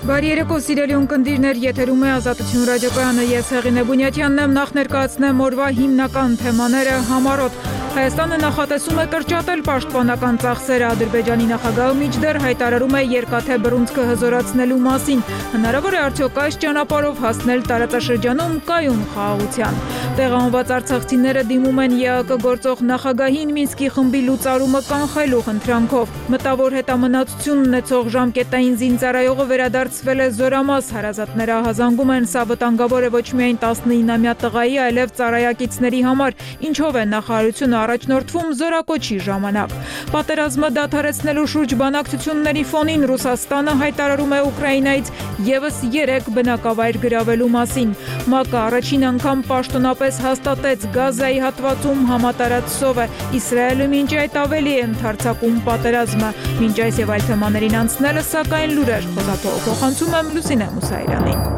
Բարի երեկո սիրելի ունկնդիրներ, եթերում է Ազատություն ռադիոկայանը, ես Հեղինե Բունյաթյանն եմ, նախ ներկայացնեմ օրվա հիմնական թեմաները համառոտ։ Հայաստանը նախատեսում է կրճատել պաշտպանական ծախսերը, Ադրբեջանի նախագահը մինչդեռ հայտարարում է երկաթե բռունցքը հզորացնելու մասին, հնարավոր է արդյոք այս ճանապարհով հասնել տարածաշրջանում կայուն խաղաղության։ Տեղահանված արցախցիները դիմում են ԵԱԿ գործող նախագահին Մինսկի խմբի լուծարումը կանխելու խնդրանքով։ Մտավոր հետամնացություն ունեցող ժամկետային զինծառայողը վերադարձվել է Զորամաս, հարազատները ահազանգում են, սա վտանգավոր է ոչ միայն 19-ամյա տղայի, այլև ծառայակիցների համար, ինչով է նախարարությունը առաջնորդվում զորակոչի ժամանակ։ Պատերազմը դադարեցնելու շուրջ բանակցությունների ֆոնին Ռուսաստանը հայտարարում է Ուկրաինայից ևս 3 բնակավայր գրավելու մասին։ ՄԱԿ-ը առաջին անգամ պաշտոնապես հաստատեց Գազայի հատվածում համատարած սով է։ Իսրայելը մինչ այդ ավելի է ընդարձակում պատերազմը։ Մինչ այս եւ այլ թեմաներին անցնելը, սակայն լուրեր փոխանցում եմ Լուսինե Մուսայրանին։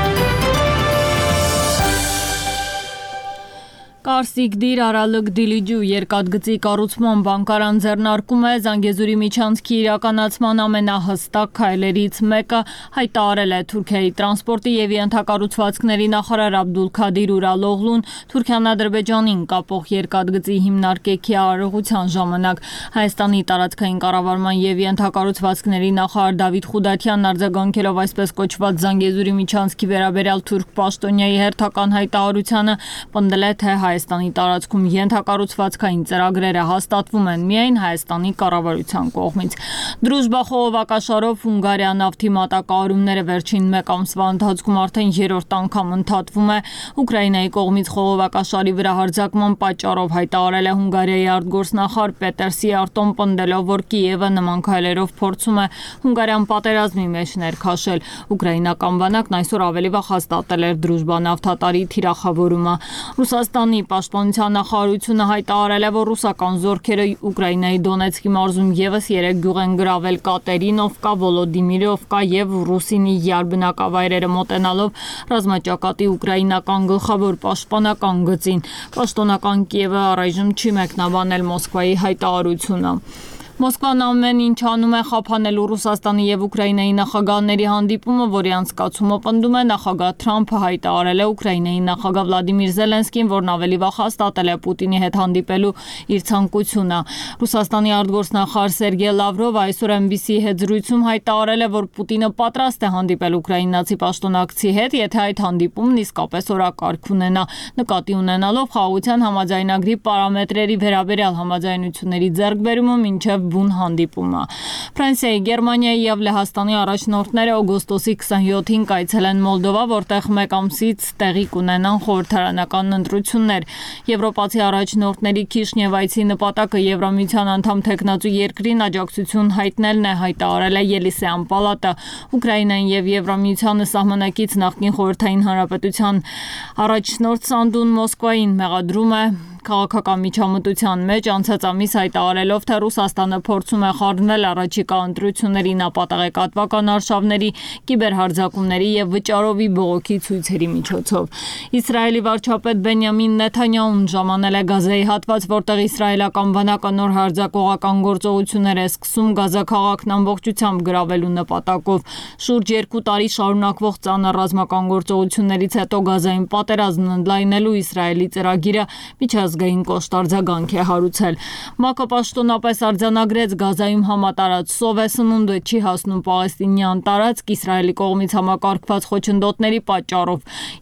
Կարսիկ դիր արալıq դիլիջու երկաթգծի կառուցման բանկարան ձեռնարկում է Զանգեզուրի միջանցքի իրականացման ամենահստակ քայլերից մեկը, հայտարարել է Թուրքիայի տրանսպորտի եւ ենթակառուցվածքների նախարար Աբդուլքադիր Ուրալօղլուն Թուրքիան Ադրբեջանին կապող երկաթգծի հիմնարկեքի արարողության ժամանակ։ Հայաստանի տարածքային կառավարման եւ ենթակառուցվածքների նախարար Դավիթ Խուդաթյանն արձագանքելով այսպես կոչված Զանգեզուրի միջանցքի վերաբերյալ թուրք պաշտոնյայի հերթական հայտարարությանը, պնդել է, թե Հայաստանի տարածքում ենթակառուցվածքային ծրագրերը հաստատվում են միայն Հայաստանի կառավարության կողմից։ Դրուժբա խողովակաշարով Հունգարիա նավթի մատակարարումները վերջին մեկ ամսվա ընթացքում արդեն 3-րդ անգամ ընդհատվում է։ Ուկրաինայի կողմից խողովակաշարի վրա հարձակման պատճառով հայտարարել է Հունգարիայի արտգործնախարար Պետեր Սիարտոն, պնդելով, որ Կիևը նման քայլերով փորձում է Հունգարիան պատերազմի մեջ ներքաշել։ Ուկրաինական բանակն այսօր ավելի վաղ հաստատել էր Դրուժբա նավթատարի թիրախավորումը։ Ռուսաստանի պաշտպանության նախարարությունը հայտարարել է, որ ռուսական զորքերը Ուկրաինայի Դոնեցկի մարզում ևս 3 գյուղ են գրավել Կատերինովկա, Վոլոդիմիրովկա եւ Ռուսինի Յար բնակավայրերը մոտենալով ռազմաճակատի ուկրաինական գլխավոր պաշտպանական գծին։ Պաշտոնական Կիևը առայժմ չի մեկնաբանել Մոսկվայի հայտարարությունը։ Մոսկվան ամեն ինչ անում է խափանելու Ռուսաստանի եւ Ուկրաինայի նախագահների հանդիպումը, որի անցկացումը պնդում է նախագահ Թրամփը հայտարարել է Ուկրաինայի նախագահ Վլադիմիր Զելենսկին, որն ավելի վաղ հաստատել է Պուտինի հետ հանդիպելու իր ցանկությունը։ Ռուսաստանի արտգործնախարար Սերգեյ Լավրովը այսօր MBC-ի հետ զրույցում հայտարարել է, որ Պուտինը պատրաստ է հանդիպել ուկրաինացի պաշտոնակցի հետ, եթե այդ հանդիպումն իսկապես օրակարգ ունենա, նկատի ունենալով խաղաղության համաձայնագրի պարամետրերի վերաբերյալ համաձայնությունների ձեռքբերումը մինչև բուն հանդիպումը։ Ֆրանսիայի, Գերմանիայի եւ Լեհաստանի առաջնորդները օգոստոսի 27-ին կայցելեն Մոլդովա, որտեղ մեկ ամսից տեղի կունենան խորհրդարանական ընտրություններ։ Եվրոպացի առաջնորդների Քիշնև-այցի նպատակը Եվրամիության անդամ թեկնածու երկրին աջակցություն հայտնելն է, հայտարարել է Ելիսեան պալատը։ Ուկրաինային եւ Եվրամիությանը սահմանակից նախկին Խորհրդային Հանրապետության առաջնորդ Սանդուն Մոսկվային մեղադրում է քաղաքական միջամտության մեջ, անցած ամիս հայտարարելով, թե Ռուսաստանը փորձում է խառնել առաջիկա ընտրությունների նապատակեկատվական արշավների, կիբերհարձակումների եւ վճարովի բողոքի ցույցերի միջոցով։ Իսրայելի վարչապետ Բենյամին Նեթանյահուն ժամանել է Գազայի հատված, որտեղ իսրայելական բանակը նոր հարձակողական գործողություններ է սկսում Գազա քաղաքն ամբողջությամբ գրավելու նպատակով։ Շուրջ 2 տարի շարունակվող ծանր ռազմական գործողություններից հետո Գազային պատերազմն ընդլայնելու Իսրայելի ծրագիրը միջազգային կոշտարձագանք է հարուցել։ ՄԱԿ-ը պաշտոնապես արձանագրեց Գազայում համատարած սով է, սնունդը չի հասնում պաղեստինյան տարածք Իսրայելի կողմից համակարգված խոչընդոտների պատճառով։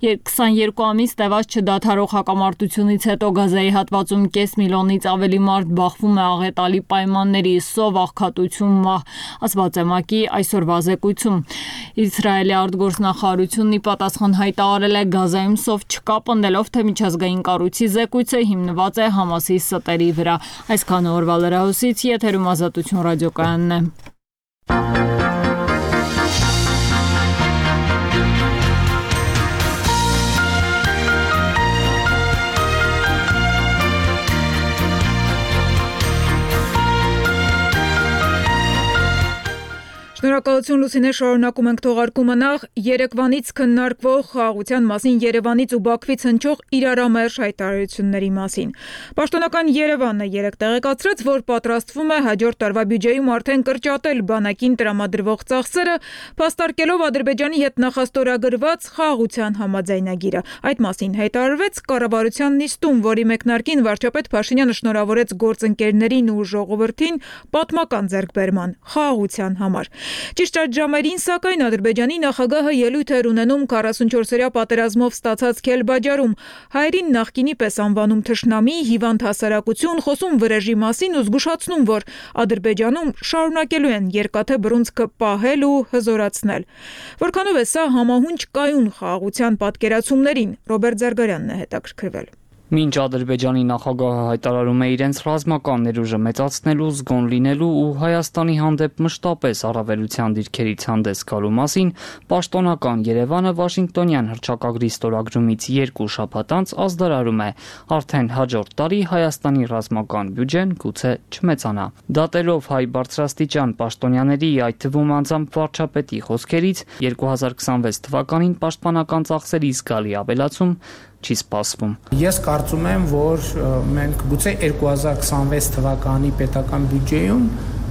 22 ամիս տևած չդադարող հակամարտությունից հետո Գազայի հատվածում կես միլիոնից ավելի մարդ բախվում է աղետալի պայմանների, սով, աղքատություն, մահ, ասված է ՄԱԿ-ի այսօրվա զեկույցում։ Իսրայելի արտգործնախարարությունն ի պատասխան հայտարարել է Գազայում սով չկա, պնդելով, թե միջազգային կառույցի զեկույցը հիմնված է Համասի ստերի վրա։ Այսքան օրվա լրահոսից եթերում Ազատություն ռադիոկայանն է։ Շնորհակալություն Լուսինե, շարունակում ենք թողարկումը նախ Երևանից քննարկվող խաղաղության մասին Երևանից ու Բաքվից հնչող իրարամերժ հայտարարությունների մասին։ Պաշտոնական Երևանը երեկ տեղեկացրեց, որ պատրաստվում է հաջորդ տարվա բյուջեում արդեն կրճատել բանակին տրամադրվող ծախսերը, փաստարկելով Ադրբեջանի հետ նախաստորագրված խաղաղության համաձայնագիրը։ Այդ մասին հայտարարվեց կառավարության նիստում, որի մեկնարկին վարչապետ Փաշինյանը շնորհավորեց գործընկերներին ու ժողովրդին պատմական ձեռքբերման խաղաղության համար։ Ճիշտ այդ ժամերին, սակայն, Ադրբեջանի նախագահը ելույթ էր ունենում 44-օրյա պատերազմով ստացած Քելբաջարում, հայերին նախկինի պես անվանում թշնամի, հիվանդ հասարակություն, խոսում վրեժի մասին ու զգուշացնում, որ Ադրբեջանում շարունակելու են երկաթե բռունցքը պահել ու հզորացնել։ Որքանով է սա համահունչ կայուն խաղաղության պատկերացումներին, Ռոբերտ Զարգարյանն է հետաքրքրվել։ Մինչ Ադրբեջանի նախագահը հայտարարում է իրենց ռազմական ներուժը մեծացնելու, զգոն լինելու ու Հայաստանի հանդեպ մշտապես առավելության դիրքերից հանդես գալու մասին, պաշտոնական Երևանը Վաշինգտոնյան հռչակագրի ստորագրումից 2 շաբաթ անց ազդարարում է, արդեն հաջորդ տարի Հայաստանի ռազմական բյուջեն գուցե չմեծանա։ Դատելով հայ բարձրաստիճան պաշտոնյաների, այդ թվում անձամբ վարչապետի խոսքերից, 2026 թվականին պաշտպանական ծախսերի զգալի ավելացում չի սպասվում։ Ես կարծում եմ, որ մենք գուցե 2026 թվականի պետական բյուջեում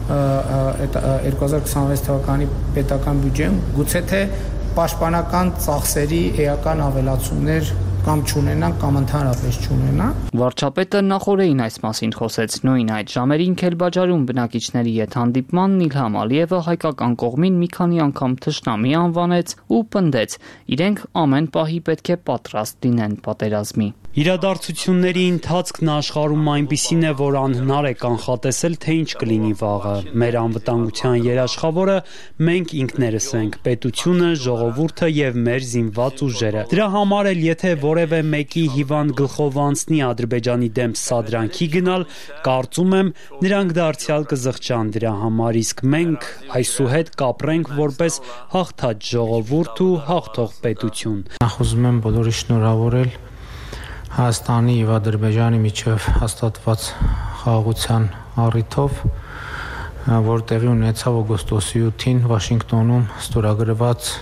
2026 թվականի պետական բյուջեում գուցե թե պաշտպանական ծախսերի էական ավելացումներ կամ չունենան, կամ ընդհանրապես չունենան։ Վարչապետը նախորդին այս մասին խոսեց նույն այդ ժամերին Քելբաջարում բնակիչների հետ հանդիպմանն Իլհամ Ալիևը հայկական կողմին մի քանի անգամ թշնամի անվանեց ու պնդեց, իրենք ամեն պահի պետք է պատրաստ լինեն պատերազմի։ Իրադարձությունների ընթացքն աշխարհում այնպիսին է, որ անհնար է կանխատեսել, թե ինչ կլինի վաղը։ Մեր անվտանգության երաշխավորը մենք ինքներս ենք, պետությունը, ժողովուրդը եւ մեր զինված ուժերը։ Դրա համար էլ եթե որևէ մեկի հիվանդ գլխով անցնի Ադրբեջանի դեմ սադրանքի գնալ, կարծում եմ, նրանք դարձյալ կզղջան դրա համար, իսկ մենք այսուհետ կապրենք որպես հաղթած ժողովուրդ ու հաղթող պետություն։ Նախ ուզում եմ բոլորի շնորհավորել Հայաստանի եւ Ադրբեջանի միջև հաստատված խաղաղության առիթով, որ տեղի ունեցավ օգոստոսի 8-ին Վաշինգտոնում ստորագրված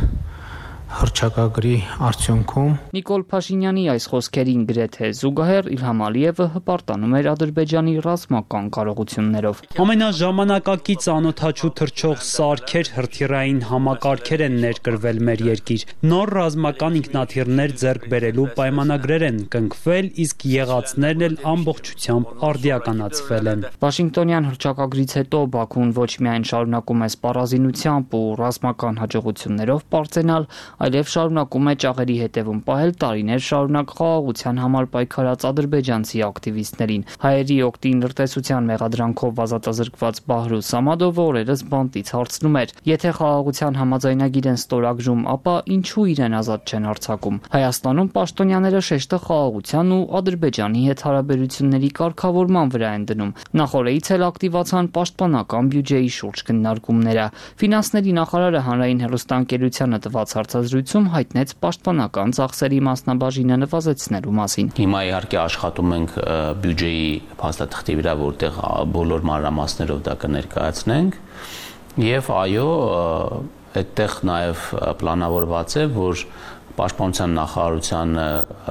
հռչակագրի արդյունքում։ Նիկոլ Փաշինյանի այս խոսքերին գրեթե զուգահեռ Իլհամ Ալիևը հպարտանում էր Ադրբեջանի ռազմական կարողություններով։ Ամենաժամանակակից անօդաչու թռչող սարքեր, հրթիռային համակարգեր են ներկրվել մեր երկիր։ Նոր ռազմական ինքնաթիռներ ձեռք բերելու պայմանագրեր են կնքվել, իսկ եղածներն էլ ամբողջությամբ արդիականացվել են։ Վաշինգտոնյան հռչակագրից հետո Բաքուն ոչ միայն շարունակում է սպառազինությամբ ու ռազմական հաջողություններով պարծենալ, այլև շարունակում է ճաղերի հետևում պահել տարիներ շարունակ խաղաղության համար պայքարած ադրբեջանցի ակտիվիստներին։ Հայերի օգտին լրտեսության մեղադրանքով ազատազրկված Բահրու Սամադովը օրերս բանտից հարցնում էր. եթե խաղաղության համաձայնագիր են ստորագրում, ապա ինչու իրեն ազատ չեն արձակում։ Հայաստանում պաշտոնյաները շեշտը խաղաղության ու Ադրբեջանի հետ հարաբերությունների կարգավորման վրա են դնում։ Նախորդից էլ ակտիվացան պաշտպանական բյուջեի շուրջ քննարկումները։ Ֆինանսների նախարարը հանրային հեռուստաընկերությանը տված հարցազրույցում հայտնեց պաշտպանական ծախսերի մասնաբաժինը նվազեցնելու մասին։ Հիմա իհարկե աշխատում ենք բյուջեի փաստաթղթի վրա, որտեղ բոլոր մանրամասներով դա կներկայացնենք, եւ այո, այդտեղ նաեւ պլանավորված է, որ Պաշտպանության նախարարությանը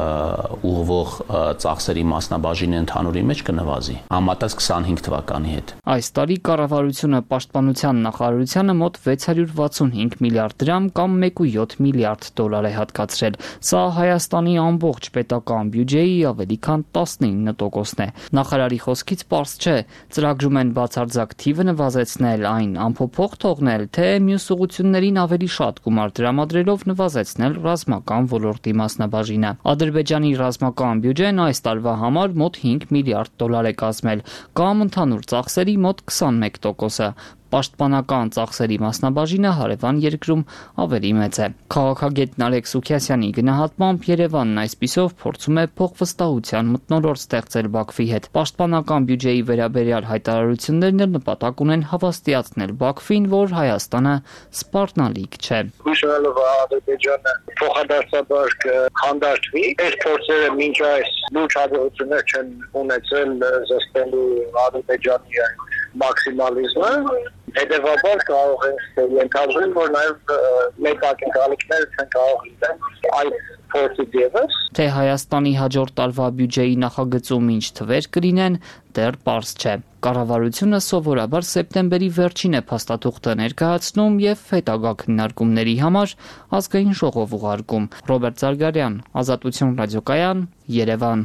ուղղվող ծախսերի մասնաբաժինը ընդհանուրի մեջ կնվազի, համատած 25 թվականի հետ։ Այս տարի կառավարությունը Պաշտպանության նախարարությանը մոտ 665 միլիարդ դրամ կամ 1.7 միլիարդ դոլար է հատկացրել։ Սա Հայաստանի ամբողջ պետական բյուջեի ավելի քան 19%-ն է։ Նախարարի խոսքից պարզ չէ, ծրագրում են բացարձակ թիվը նվազեցնել, այն անփոփոխ թողնել, թե մյուս ուղղություններին ավելի շատ գումար տրամադրելով նվազեցնել ռազմական ոլորտի մասնաբաժինը։ Ադրբեջանի ռազմական բյուջեն այս տարվա համար մոտ 5 միլիարդ դոլար է կազմել, կամ ընդհանուր ծախսերի մոտ 21%-ը։ Պաշտպանական ծախսերի մասնաբաժինը հարևան երկրում ավելի մեծ է։ Քաղաքագետ Նարեկ Սուքիասյանի գնահատմամբ Երևանն այսպիսով փորձում է փոխվստահության մթնոլորտ ստեղծել Բաքվի հետ։ Պաշտպանական բյուջեի վերաբերյալ հայտարարություններն էլ նպատակ ունեն հավաստիացնել Բաքվին, որ Հայաստանը սպառնալիք չէ։ Հույսով Ադրբեջանը փոխադարձաբար կհանդարտվի։ Այս փորձերը մինչ այս լուրջ հաջողություններ չեն ունեցել զսպելու Ադրբեջանի մաքսիմալիզմը, հետևաբար կարող է ենթադրել, որ նաև մեկ ակնկալիքները չեն կարող լինել այս փորձից ևս։ Թե Հայաստանի հաջորդ տարվա բյուջեի նախագծում ինչ թվեր կլինեն, դեռ պարզ չէ։ Կառավարությունը սովորաբար սեպտեմբերի վերջին է փաստաթուղթը ներկայացնում եւ հետագա քննարկումների համար ազգային ժողով ուղարկում։ Ռոբերտ Զարգարյան, Ազատություն ռադիոկայան, Երևան։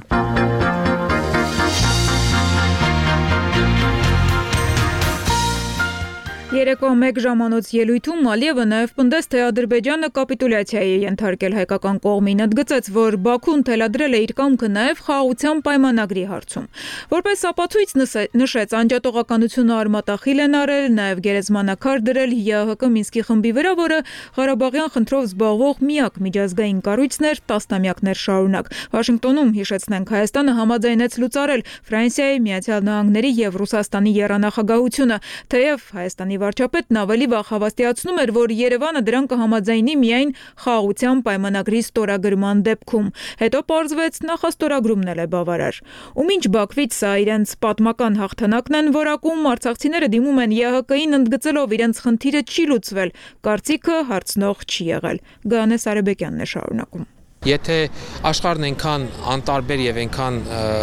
Երեկո 1 ժամանոց ելույթում Ալիևը նաև պնդեց, թե Ադրբեջանը կապիտուլյացիայի է ենթարկել հայկական կողմին, ընդգծեց, որ Բաքուն թելադրել է իր կամքը նաև խաղաղության պայմանագրի հարցում։ Որպես ապացույց նշեց, անջատողականությունը արմատախիլ են արել, նաև գերեզմանակար դրել ՀՀԿ Մինսկի խմբի վրա, որը Ղարաբաղյան խնդրով զբաղվող միակ միջազգային կառույցն էր տասնամյակներ շարունակ։ Վաշինգտոնում, հիշեցնենք, Հայաստանը համաձայնեց լուծարել Ֆրանսիայի, Միացյալ Նահանգների եւ Ռուսաստանի եռանախագահությունը, թեև Հայաստանի վարչապետն ավելի վաղ հավաստիացնում էր, որ Երևանը դրան կհամաձայնի միայն խաղաղության պայմանագրի ստորագրման դեպքում։ Հետո պարզվեց նախաստորագրումն էլ է բավարար։ Ու մինչ Բաքվից սա իրենց պատմական հաղթանակն են որակում, արցախցիները դիմում են ԵՀԿ-ին ընդգծելով իրենց խնդիրը չի լուծվել, կարծիքը հարցնող չի եղել։ Գանես Արեբեկյանն է շարունակում։ Եթե աշխարհն այնքան անտարբեր եւ այնքան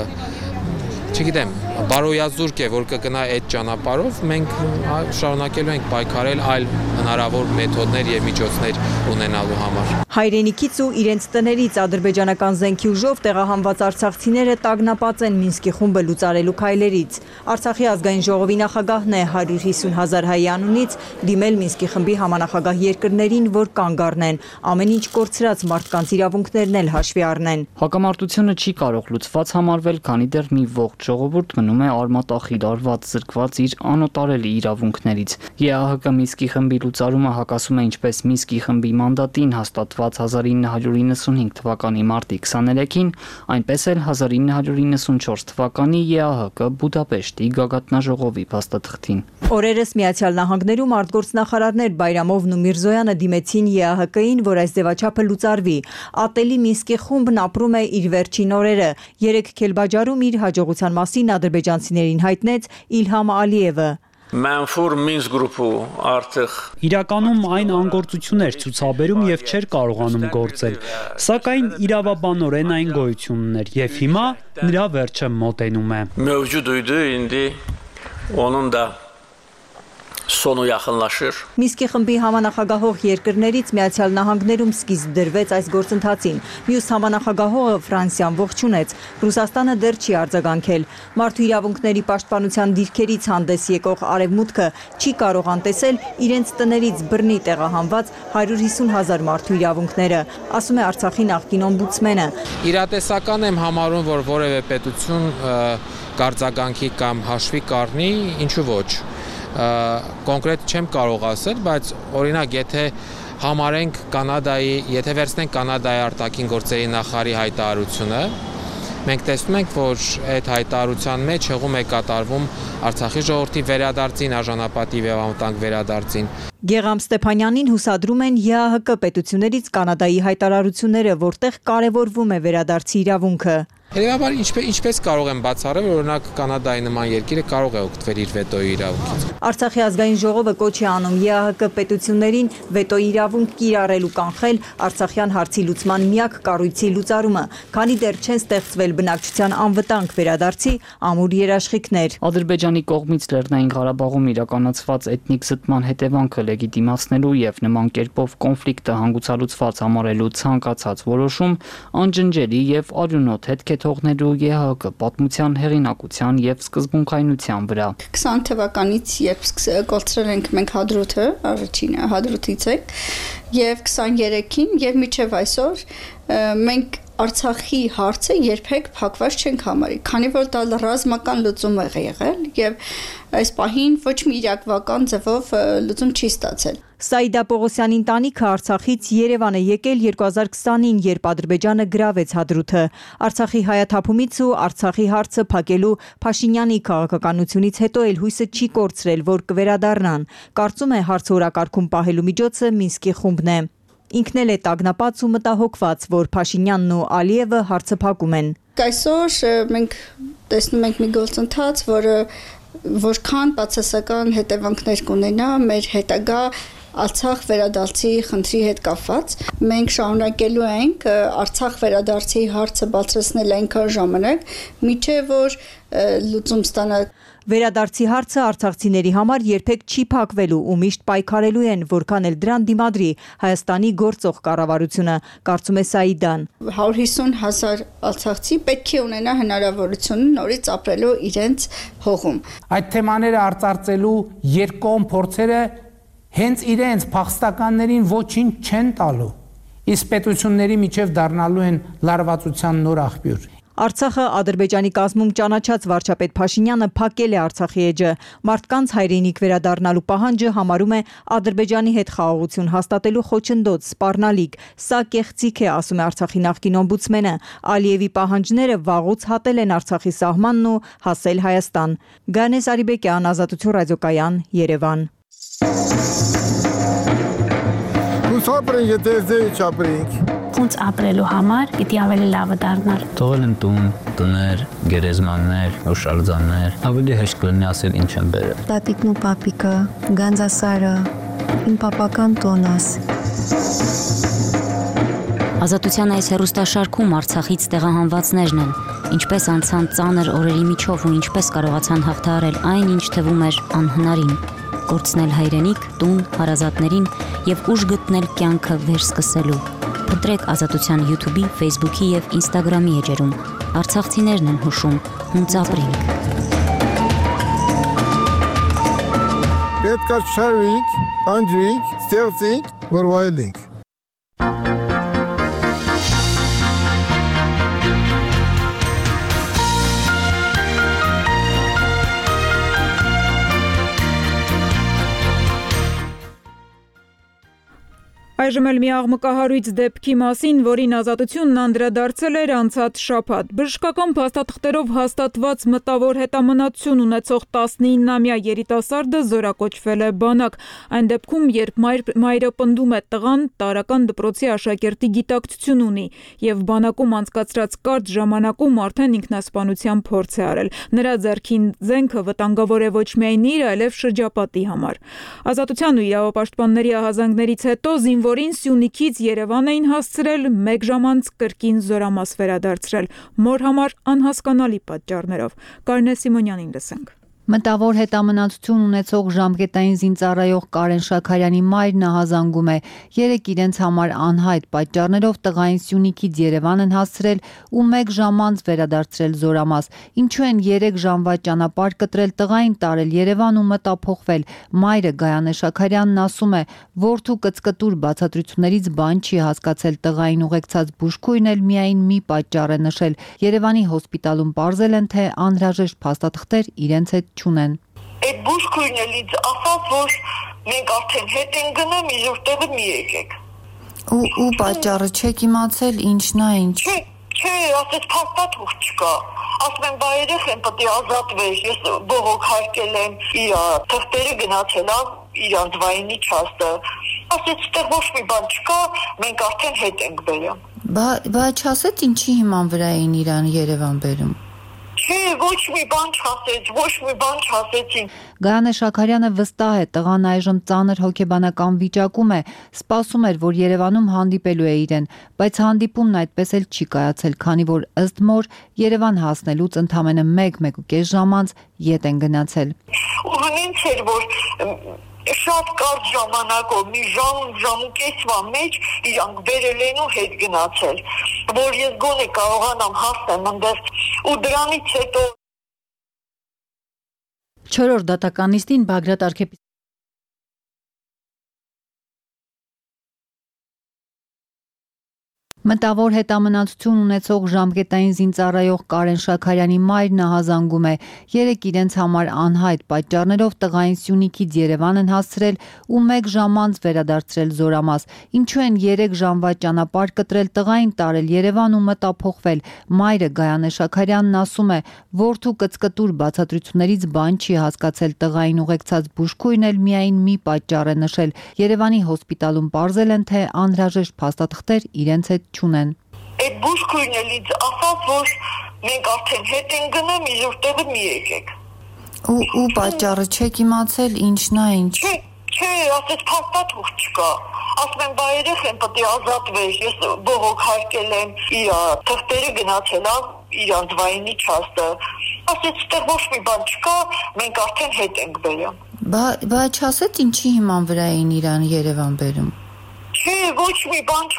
չգիտեմ, բարոյազուրկ է, որ կգնա այդ ճանապարհով, մենք շարունակելու ենք պայքարել այլ հնարավոր մեթոդներ եւ միջոցներ ունենալու համար։ Հայրենիքից ու իրենց տներից ադրբեջանական զենքի ուժով տեղահանված արցախցիները տագնապած են Մինսկի խումբը լուծարելու քայլերից։ Արցախի ազգային ժողովի նախագահն է 150,000 հայի անունից դիմել Մինսկի խմբի համանախագահ երկրներին, որ կանգ առնեն, ամեն ինչ կորցրած մարդկանց իրավունքներն էլ հաշվի առնեն։ Հակամարտությունը չի կարող լուծված համարվել, քանի դեռ մի ողջ ժողովուրդ մնում է արմատախիլ արված զրկված իր անօտարելի իրավունքներից։ ԵԱՀԿ Մինսկի խմբի լուծարումը հակասում է ինչպես Մինսկի խմբի մանդատին հաստատված 1995 թվականի մարտի 23-ին, այնպես էլ 1994 թվականի ԵԱՀԿ Բուդապեշտի գագաթնաժողովի փաստաթղթին։ Օրերս Միացյալ Նահանգներում արտգործնախարարներ Բայրամովն ու Միրզոյանը դիմեցին ԵԱՀԿ-ին, որ այս ձևաչափը լուծարվի։ Ատելի Մինսկի խումբն ապրում է իր վերջին օրերը։ 3 Քելբաջարում իր հաջողության մասին ադրբեջանցիներին հայտնեց Իլհամ Ալիևը։ Manfur Minsk Group-ը արդեն իրականում այն անգործություններ ցուցաբերում եւ չէր կարողանում գործել, սակայն իրավաբանորեն այն գոյություն ուներ եւ հիմա նրա վերջը մոտենում է։ Mevcut idi, indi onun da sonu yaxınlaşır. Մինսկի խմբի համանախագահող երկրներից Միացյալ Նահանգներում սկիզբ դրվեց այս գործընթացին։ Մյուս համանախագահողը Ֆրանսիան ողջունեց։ Ռուսաստանը դեռ չի արձագանքել։ Մարդու իրավունքների պաշտպանության դիրքերից հանդես եկող Արևմուտքը չի կարող անտեսել իրենց տներից բռնի տեղահանված 150,000 մարդու իրավունքները, ասում է Արցախի նախկին օմբուդսմենը։ Իրատեսական եմ համարում, որ որևէ պետություն կարձագանքի կամ հաշվի կառնի, ինչու ոչ։ Կոնկրետ չեմ կարող ասել, բայց օրինակ եթե համարենք եթե վերցնենք Կանադայի արտաքին գործերի նախարարի հայտարարությունը, մենք տեսնում ենք, որ այդ հայտարարության մեջ հեղում է կատարվում Արցախի ժողովրդի վերադարձին, արժանապատիվ եւ անվտանգ վերադարձին։ Գեգամ Ստեփանյանին հուսադրում են ԵԱՀԿ պետություններից Կանադայի հայտարարությունները, որտեղ կարևորվում է վերադարձի իրավունքը։ Հետևաբար ինչպես կարող եմ բացառել, որ օրինակ Կանադայի նման երկիրը կարող է օգտվել իր վետոյի իրավունքից։ Արցախի ազգային ժողովը կոչ է անում ԵԱՀԿ պետություններին վետոյի իրավունք կիրառել ու կանխել Արցախյան հարցի լուծման միակ կառույցի լուծարումը, քանի դեռ չեն ստեղծվել բնակչության անվտանգ վերադարձի ամուր երաշխիքներ։ Ադրբեջանի կողմից Լեռնային Ղարաբաղում իրականացված էթնիկ զտման հետևանքը լեգիտիմացնելու եւ նման կերպով կոնֆլիկտը հանգուցալուծված համարելու ցանկացած որոշում անջնջելի եւ արյունոտ հետք թողնելու ԵՀԿ պատմության հեղինակության եւ սկզբունքայնության վրա։ 20 թվականից երբ կորցրել ենք մենք հադրութը, առաջին հադրութից ենք, եւ 23-ին եւ մինչեւ այսօր մենք Արցախի հարցը երբեք փակված չենք համարի, քանի որ դա ռազմական լուծում է եղել եւ այս պահին ոչ մի իրավական ձևով լուծում չի ստացել։ Սաիդա Պողոսյանի ընտանիքը Արցախից Երևան է եկել 2020-ին, երբ Ադրբեջանը գրավեց հադրութը։ Արցախի հայաթափումից ու Արցախի հարցը փակելու Փաշինյանի քաղաքականությունից հետո էլ հույսը չի կորցրել, որ կվերադառնան։ Կարծում է հարցը օրակարգում պահելու միջոցը Մինսկի խումբն է։ Ինքն էլ է տագնապած ու մտահոգված, որ Փաշինյանն ու Ալիևը հարցը փակում են։ Այսօր մենք տեսնում ենք մի գործընթաց, որը որքան բացասական հետևանքներ կունենա մեր հետագա Արցախ վերադարձի խնդրի հետ կապված մենք շարունակելու ենք Արցախ վերադարձի հարցը բարձրացնել այնքան ժամանակ, մինչև որ լուծում ստանա Վերադարձի հարցը արցախցիների համար երբեք չի փակվելու ու միշտ պայքարելու են, որքան էլ դրան դիմադրի Հայաստանի գործող կառավարությունը, կարծում է Սաիդան։ 150,000 արցախցի պետք է ունենա հնարավորություն նորից ապրելու իրենց հողում։ Այդ թեմաները արծարծելու երկկողմ փորձերը հենց իրենց փախստականներին ոչինչ չեն տալու, իսկ պետությունների միջև դառնալու են լարվածության նոր աղբյուր։ Արցախը Ադրբեջանի կազմում ճանաչած վարչապետ Փաշինյանը փակել է Արցախի էջը։ Մարդկանց հայրենիք վերադառնալու պահանջը համարում է Ադրբեջանի հետ խաղաղություն հաստատելու խոչընդոտ, սպառնալիք։ Սա կեղծիք է, ասում է Արցախի նախկին օմբուդսմենը։ Ալիևի պահանջները վաղուց հատել են Արցախի սահմանն ու հասել Հայաստան։ Գանես Արիբեկյան, Ազատություն ռադիոկայան, Երևան։ Ոնց ապրելու համար պիտի ավելի լավը դառնար։ Թողել են տուն, տներ, գերեզմաններ, հուշարձաններ, ավելի հեշտ կլինի ասել ինչ են բերել։ Տատիկն ու պապիկը, Գանձասարը, իմ պապական տոնս։ Ազատության այս հեռուստաշարքում Արցախից տեղահանվածներն են, ինչպես անցան ծանր օրերի միջով ու ինչպես կարողացան հաղթահարել այն, ինչ թվում էր անհնարին, կորցնել հայրենիք, տուն, հարազատներին եւ ուժ գտնել կյանքը վերսկսելու։ Ընտրեք Ազատության YouTube-ի, Facebook-ի եւ Instagram-ի էջերում։ Արցախցիներն են հուշում, հունց ապրենք։ Պետք է շարվենք, անջրենք, ստեղծենք, որ վայելենք։ Այժմ էլ մի աղմկահարույց դեպքի մասին, որին Ազատությունն անդրադարձել էր անցած շաբաթ։ Բժշկական փաստաթղթերով հաստատված մտավոր հետամնացություն ունեցող 19-ամյա երիտասարդը զորակոչվել է բանակ։ Այն դեպքում, երբ մայրը պնդում է տղան տարրական դպրոցի աշակերտի գիտակցություն ունի եւ բանակում անցկացրած կարճ ժամանակում արդեն ինքնասպանության փորձ է արել։ Նրա ձեռքին զենքը վտանգավոր է ոչ միայն իր, այլև շրջապատի համար։ Ազատության ու իրավապաշտպանների ահազանգներից հետո զինվորին Սյունիքից Երևան էին հասցրել 1 ժամ անց կրկին զորամաս վերադարձրել, մոր համար անհասկանալի պատճառներով։ Կարինե Սիմոնյանին լսենք։ Մտավոր հետամնացություն ունեցող ժամկետային զինծառայող Կարեն Շաքարյանի մայրն ահազանգում է, երեք իրենց համար անհայտ պատճառներով տղային Սյունիքից Երևան են հասցրել ու 1 ժամ անց վերադարձրել զորամաս։ Ինչու են 3 ժամվա ճանապարհ կտրել տղային տարել Երևան ու մտափոխվել։ Մայրը Գայանե Շաքարյանն ասում է, որդու կծկտուր բացատրություններից բան չի հասկացել, տղային ուղեկցած բուժքույրն էլ միայն մի պատճառ է նշել։ Երևանի հոսպիտալում պարզել են, թե անհրաժեշտ փաստաթղթեր իրենց հետ չունեն։ Այդ բուժքույրն էլ ինձ ասաց, որ մենք արդեն հետ ենք գնում, իժուր տեղը մի եկեք։ Ու պատճառը չեք իմացել ինչն է ինչ։ Չէ, ասես փաստաթուղթ չկա։ Ասում եմ, բա երեխեն պետք է ազատվեր, ես բողոք հարկել եմ, իր թղթերը գնացել իրան դվայինի չաստը։ Ասեց, ստեղ ոչ մի բան չկա, մենք արդեն հետ ենք բերում։ Բա չասեց ինչի հիման վրա էին իրան Երևան բերում։ Չէ, ոչ մի բան չասեցին։ Գայանե Շաքարյանը վստահ է, տղան այժմ ծանր հոգեբանական վիճակում է, սպասում էր, որ Երևանում հանդիպելու է իրեն, բայց հանդիպումն այդպես էլ չի կայացել, քանի որ ըստ մոր Երևան հասնելուց ընդամենը 1-1.5 ժամ անց ետ են գնացել։ Ու հենց էր, որ շատ կարճ ժամանակով մի ժամ ու կեսվա մեջ իրանք բերել են ու հետ գնացել, որ ես գոնե կարողանամ հասնեմ ընդեղ ու դրանից հետո 4-րդ դատականիստին Բագրատ Արքեպիսյանը Մտավոր հետամնացություն ունեցող ժամկետային զինծառայող Կարեն Շաքարյանի մայրն ահազանգում է, երեք իրենց համար անհայտ պատճառներով տղային Սյունիքից Երևան են հասցրել ու 1 ժամ անց վերադարձրել զորամաս։ Ինչու են 3 ժամվա ճանապարհ կտրել տղային տարել Երևան ու մտափոխվել։ Մայրը Գայանե Շաքարյանն ասում է, որդու կծկտուր բացատրություններից բան չի հասկացել, տղային ուղեկցած բուժքույրն էլ միայն մի պատճառ է նշել։ Երևանի հոսպիտալում պարզել են, թե անհրաժեշտ փաստաթղթեր իրենց հետ չունեն։ Այդ բուժքույրն էլ ինձ ասաց, որ մենք արդեն հետ ենք գնում, իժուր տեղը մի եկեք։ Ու պատճառը չեք իմացել ինչն է ինչ։ Չէ, ասես փաստաթուղթ չկա։ Ասում եմ, բա երեխեն պետք է ազատվեր, ես բողոք հարկել եմ, իր թղթերը գնացել ա, իր անձվայինի չաստը։ Ասեց, ստեղ ոչ մի բան չկա, մենք արդեն հետ ենք բերում։ Բա չասեց ինչի հիման վրա էին իրան Երևան բերում։ Չէ, ոչ մի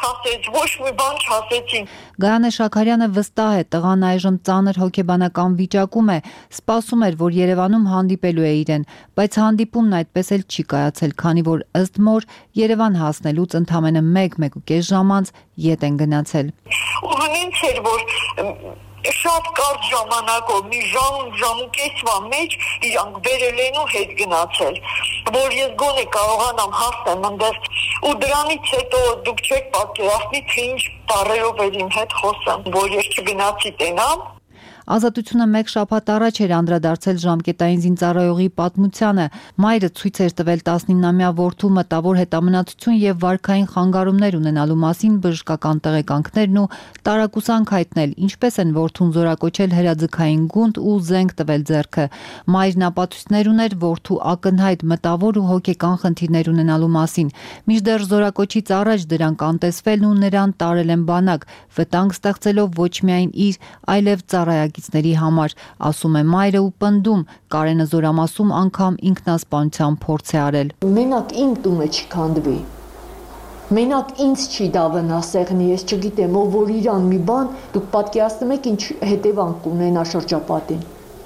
բան չասեցին։ Գայանե Շաքարյանը վստահ է, տղան այժմ ծանր հոգեբանական վիճակում է, սպասում էր, որ Երևանում հանդիպելու է իրեն, բայց հանդիպումն այդպես էլ չի կայացել, քանի որ ըստ մոր Երևան հասնելուց ընդամենը 1-1.5 ժամ անց ետ են գնացել։ Ու հենց էր, որ շատ կարճ ժամանակով, մի ժամ ու կեսվա մեջ իրանք բերել են ու հետ գնացել, որ ես գոնե կարողանամ հասնեմ ընդես, ու դրանից հետո դուք չեք պատկերացնի, թե ինչ բառերով էր իմ հետ խոսեմ, որ ես չգնացի տենամ։ Ազատությունը 1 շաբաթ առաջ էր անդրադարձել ժամկետային զինծառայողի պատմությանը։ Մայրը ցույց էր տվել 19-ամյա որդու մտավոր հետամնացություն եւ վարքային խանգարումներ ունենալու մասին բժշկական տեղեկանքներն ու տարակուսանք հայտնել, ինչպես են որդուն զորակոչել հրաձգային գունդ ու զենք տվել ձեռքը։ Մայրն ապացույցներ ուներ որդու ակնհայտ մտավոր ու հոգեկան խնդիրներ ունենալու մասին։ Մինչդեռ զորակոչից առաջ դրանք անտեսվել ու նրան տարել են բանակ, վտանգ ստեղծելով ոչ միայն իր, այլև ծառայագիցների համար, ասում է մայրը ու պնդում, Կարենը Զորամասում անգամ ինքնասպանության փորձ է արել։ Մենակ իմ տունը չի քանդվի։ Մենակ ինձ չի դա վնասեղնի, ես չգիտեմ, ով որ իրան մի բան, դուք պատկերացնում եք ինչ հետևանք կունենա շրջապատին։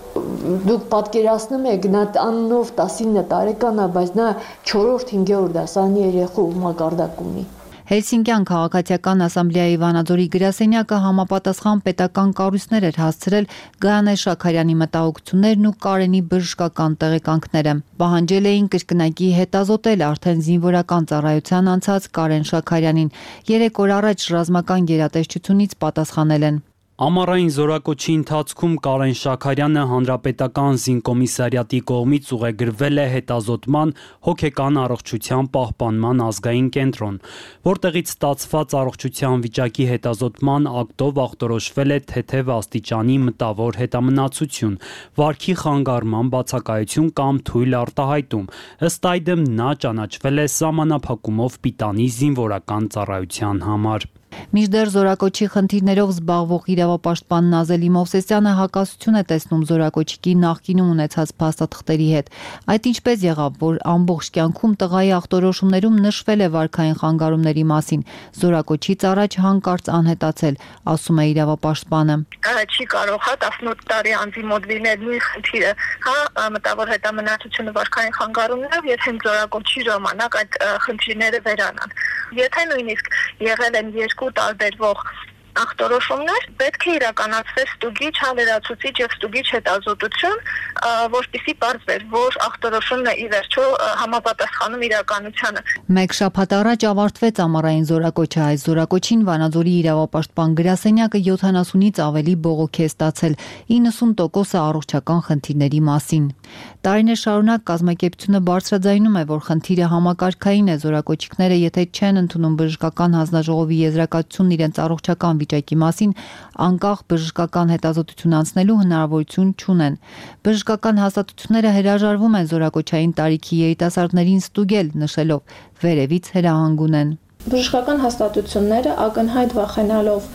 Դուք պատկերացնում եք, նա աննով 19 տարեկան է, բայց նա 4-5-րդ դասարանի երեխու մակարդակ ունի։ Հելսինկյան քաղաքացիական ասամբլեայի Վանաձորի գրասենյակը համապատասխան պետական կառույցներ էր հասցրել Գայանե Շաքարյանի մտահոգություններն ու Կարենի բժշկական տեղեկանքները։ Պահանջել էին կրկնակի հետազոտել արդեն զինվորական ծառայության անցած Կարեն Շաքարյանին։ 3 օր առաջ ռազմական գերատեսչությունից պատասխանել են։ Ամառային զորակոչի ընթացքում Կարեն Շաքարյանը հանրապետական զինկոմիսարիատի կողմից ուղեգրվել է հետազոտման հոգեկան առողջության պահպանման ազգային կենտրոն, որտեղից ստացված առողջության վիճակի հետազոտման ակտով ախտորոշվել է թեթև աստիճանի մտավոր հետամնացություն, վարքի խանգարման բացակայություն կամ թույլ արտահայտում։ Ըստ այդմ նա ճանաչվել է սահմանափակումով պիտանի զինվորական ծառայության համար։ Մինչդեռ զորակոչի խնդիրներով զբաղվող իրավապաշտպան Նազելի Մովսեսյանը հակասություն է տեսնում զորակոչիկի նախկինում ունեցած փաստաթղթերի հետ։ Այդ ինչպես եղավ, որ ամբողջ կյանքում տղայի ախտորոշումներում նշվել է վարքային խանգարումների մասին, զորակոչից առաջ հանկարծ անհետացել, ասում է իրավապաշտպանը։ Չի կարող 18 տարի անձի մոտ լինել նույն խնդիրը, մտավոր հետամնացությունը վարքային խանգարումներով, եթե հենց զորակոչի ժամանակ այդ խնդիրները վերանան։ Եթե նույնիսկ եղել են 2 տարբերվող ախտորոշումներ, պետք է իրականացվի ստուգիչ, հանրացուցիչ եւ ստուգիչ հետազոտություն, որպեսզի պարզվեր, որ ախտորոշումն է ի վերջո համապատասխանում իրականությանը։ 1 շաբաթ առաջ ավարտվեց ամառային զորակոչը, այս զորակոչին Վանաձորի իրավապաշտպան գրասենյակը 70-ից ավելի բողոք է ստացել, 90%-ը առողջական խնդիրների մասին։ Տարիներ շարունակ կազմակերպությունը բարձրաձայնում է, որ խնդիրը համակարգային է, զորակոչիկները եթե չեն ընդունում բժշկական հանձնաժողովի եզրակացությունն իրենց առողջական վիճակի մասին, անկախ բժշկական հետազոտություն անցնելու հնարավորություն չունեն։ Բժշկական հաստատությունները հրաժարվում են զորակոչային տարիքի երիտասարդներին ստուգել, նշելով վերևից հրահանգ ունեն։ Բժշկական հաստատությունները ակնհայտ վախենալով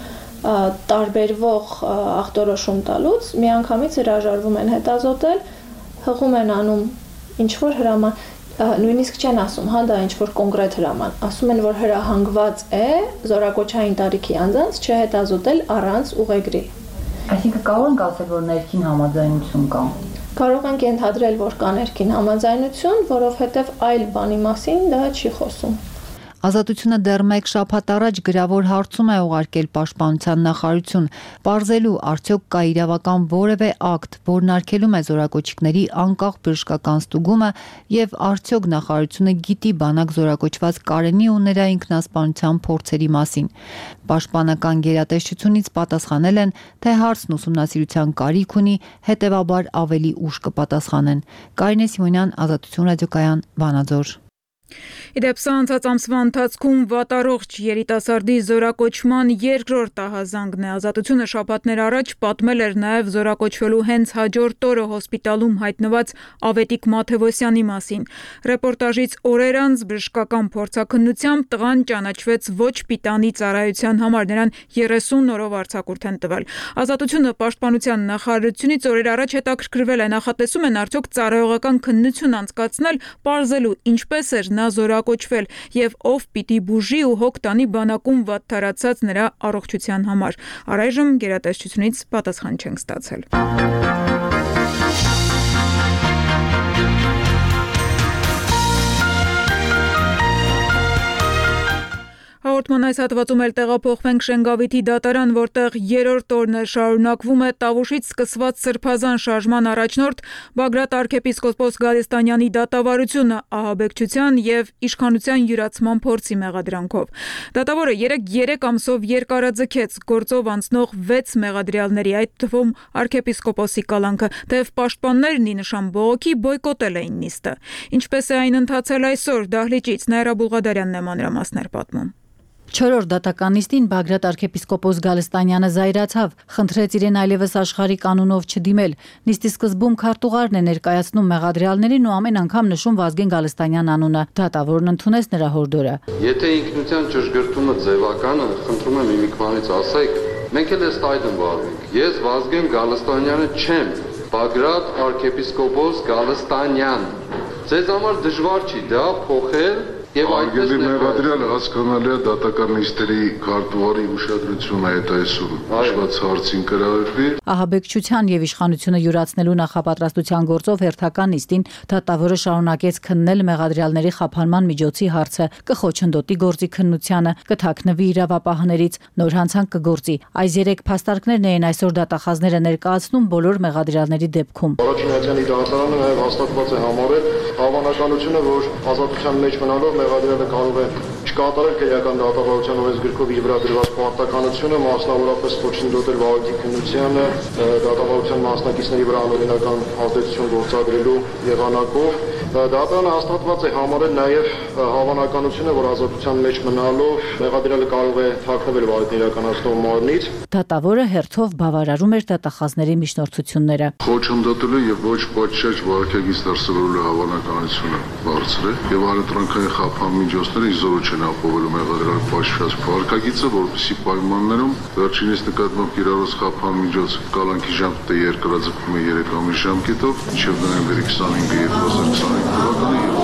տարբերվող ախտորոշում տալուց միանգամից հրաժարվում են հետազոտել, հղում են անում ինչ-որ հրաման, նույնիսկ չեն ասում, դա ինչ-որ կոնկրետ հրաման, ասում են, որ հրահանգված է զորակոչային տարիքի անձանց չհետազոտել առանց ուղեգրի։ Այսինքն կարող ենք ասել, որ ներքին համաձայնություն կա։ Կարող ենք ենթադրել, որ կա ներքին համաձայնություն, որովհետև այլ բանի մասին դա չի խոսում։ Ազատությունը դեռ 1 շաբաթ առաջ գրավոր հարցում է ուղարկել Պաշտպանության նախարարություն, պարզելու արդյոք կա իրավական որևէ ակտ, որն արգելում է զորակոչիկների անկախ բժշկական ստուգումը եւ արդյոք նախարարությունը գիտի բանակ զորակոչված Կարենի ու նրա ինքնասպանության փորձերի մասին։ Պաշտպանական գերատեսչությունից պատասխանել են, թե հարցն ուսումնասիրության կարիք ունի, հետեւաբար ավելի ուշ կպատասխանեն։ Կարինե Սիմոնյան, Ազատություն ռադիոկայան, Վանաձոր։ Իդեպ սա անցած ամսվա ընթացքում վատառողջ երիտասարդի զորակոչման երկրորդ ահազանգն է։ Ազատությունը շաբաթներ առաջ պատմել էր նաև զորակոչվելու հենց հաջորդ օրը հոսպիտալում հայտնված Ավետիք Մաթևոսյանի մասին։ Ռեպորտաժից օրեր անց բժշկական փորձաքննությամբ տղան ճանաչվեց ոչ պիտանի ծառայության համար, նրան 30 օրով արձակուրդ են տվել։ Ազատությունը պաշտպանության նախարարությունից օրեր առաջ հետաքրքրվել է, նախատեսում են արդյոք ծառայողական քննություն անցկացնել, պարզելու ինչպես էր նա զորակոչվել եւ ով պիտի բուժի ու հոգ տանի բանակում վատթարացած նրա առողջության համար։ Առայժմ գերատեսչությունից պատասխան չենք ստացել։ Հաղորդման այս հատվածում էլ տեղափոխվենք Շենգավիթի դատարան, որտեղ երրորդ օրն է շարունակվում է Տավուշից սկսված սրբազան շարժման առաջնորդ Բագրատ arczepiskopos Գալստանյանի դատավարությունը ահաբեկչության եւ իշխանության յուրացման փորձի մեղադրանքով։ Դատավորը 3 ամսով երկարաձգեց գործով անցնող 6 մեղադրյալների, այդ թվում arczepiskoposi կալանքը, թեև պաշտպաններն ի նշան բողոքի բոյկոտել էին նիստը։ Ինչպես է այն ընթացել այսօր դահլիճից Նաիրա Բուլղադարյանն է մանրամասներ պատմում։ Չորրորդ դատական նիստին Բագրատ arczepiskopos Գալստանյանը զայրացավ, խնդրեց իրեն այլևս աշխարհի կանոնով չդիմել։ Նիստի սկզբում քարտուղարն է ներկայացնում մեղադրյալներին ու ամեն անգամ նշում Վազգեն Գալստանյան անունը։ Դատավորն ընդունեց նրա հորդորը։ Եթե ինքնության ճշգրտումը ձևական է, խնդրում եմ մի քանից ասեք, մենք էլ էս այդն վարվենք։ Ես Վազգեն Գալստանյանը չեմ, Բագրատ arczepiskopos Գալստանյան։ Ձեզ համար դժվար չի դա փոխել։ Եվ այդպես մեղադրյալը հասկանալի է դատական նիստերի քարտուղարի ուշադրությունը այդ այսօր հաշված հարցին կրավի։ Ահաբեկչության եւ իշխանությունը յուրացնելու նախապատրաստության գործով հերթական նիստին դատավորը շարունակեց քննել մեղադրյալների խափանման միջոցի հարցը, կխոչընդոտի գործի քննությանը, կթաքնվի իրավապահներից, նոր հանցանք կգործի։ Այս 3 փաստարկներն էին այսօր դատախազները ներկայացնում բոլոր մեղադրյալների դեպքում։ Առաջինացյանի դատարանը նաև հաստատված է համարել հավանականությունը, որ ազատության մեջ մնալով մեղադրյալը կարող է չկատարել քրեական դատավարության օրենսգրքով իր վրա դրված պարտականությունը, մասնավորապես ոչնչացնել վարույթի քննությանը, դատավարության մասնակիցների վրա անօրինական ազդեցություն գործադրելու եղանակով։ Դատարանը հաստատված է համարել նաև հավանականությունը, որ ազատության մեջ մնալով մեղադրյալը կարող է թաքնվել վարույթն իրականացնող մարմնից։ Դատավորը հերթով բավարարում էր դատախազների միջնորդությունները։ Խոչընդոտելու եւ ոչ պատշաճ վարքագիծ դրսևորելու հավանականությունը բարձր է եւ առընտրանքային խափան միջոցները իզորու չեն ապահովելու մեղադրյալի պաշտպանած վարքագիծը, որպեսզի պայմաններում վերջինիս նկատմամբ կիրառած խափան միջոց կալանքի ժամկետը երկարաձգվում է 3 ամիս ժամկետով, մինչև նոյեմբերի 25-ը 2025 թվականի եւ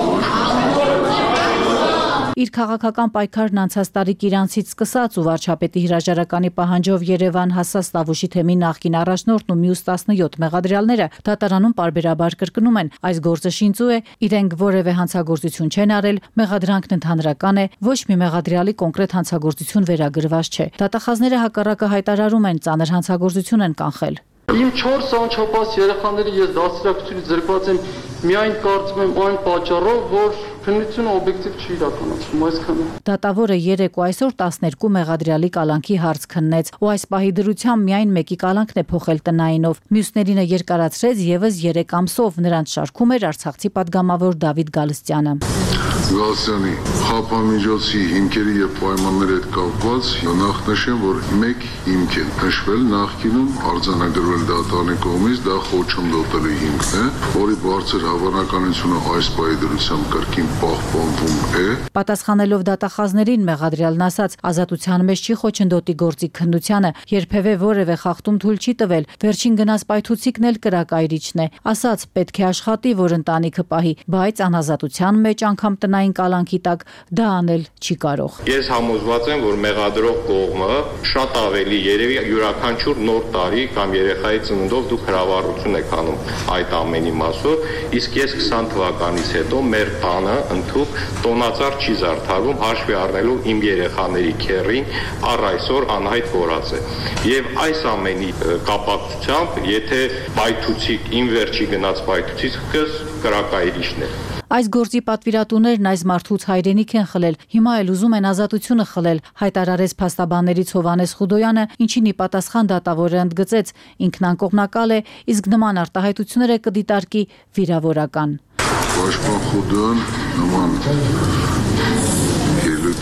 Իր քաղաքական պայքարն անցած տարի Կիրանցից սկսած ու վարչապետի հրաժարականի պահանջով Երևան հասած Տավուշի թեմի նախկին առաջնորդն ու մյուս 17 մեղադրյալները դատարանում պարբերաբար կրկնում են, այս գործը շինծու է, իրենք որևէ հանցագործություն չեն արել, մեղադրանքն ընդհանրական է, ոչ մի մեղադրյալի կոնկրետ հանցագործություն վերագրված չէ։ Դատախազները հակառակը հայտարարում են, ծանր հանցագործություն են կանխել։ Իմ 4 անչափահաս երեխաների ես դաստիարակությունից զրկված եմ միայն կարծում եմ այն պատճառով, որ քննությունը օբյեկտիվ չի իրականացվում, այսքանը։ Դատավորը 3 ու այսօր 12 մեղադրյալի կալանքի հարց քննեց, ու այս պահի դրությամբ միայն մեկի կալանքն է փոխել տնայինով։ Մյուսներինը երկարացրեց եւս 3 ամսով, նրանց շարքում էր Արցախցի падգամավոր Դավիթ Գալստյանը։ Գալստյանի խափամիջոցի հիմքերի եւ պայմանների հետ կապված նախ նշեմ, որ մեկ հիմք է նշվել նախկինում արձանագրվել դատարանի կողմից, դա խոչընդոտելու հիմքն է, որի բարձր հավանականությունը այս պահի դրությամբ կրկին պահպանվում է։ Պատասխանելով դատախազներին մեղադրյալն ասաց, ազատության մեջ չի խոչընդոտի գործի քննությանը, երբևէ որևէ խախտում թույլ չի տվել, վերջին գնաց պայթուցիկն էլ կրակայրիչն է, ասաց պետք է աշխատի, որ ընտանիքը պահի, բայց անազատության մեջ անգամ տնային կալանքի տակ դա անել չի կարող։ Ես համոզված եմ, որ մեղադրող կողմը շատ ավելի երևի յուրաքանչյուր նոր տարի կամ երեխայի ծննդով դուք հրավառություն եք անում այդ ամենի մասով, իսկ ես 20 թվականից հետո մեր տանը ընդհանուր տոնածառ չի զարդարվում, հաշվի առնելով իմ երեխաների քեռին առ այսօր անհայտ կորած է։ Եվ այս ամենի կապակցությամբ, եթե պայթուցիկ իմ վերջի գնաց պայթուցիկս կրակայրիչն է։ Այս գործի պատվիրատուներն այս մարդուց հայրենիք են խլել, հիմա էլ ուզում են ազատությունը խլել, հայտարարեց փաստաբաններից Հովհաննես Խուդոյանը, ինչին ի պատասխան դատավորը ընդգծեց, ինքն անկողմնակալ է, իսկ նման արտահայտությունները կդիտարկի վիրավորական։ Պաշտպան Խուդոյան նման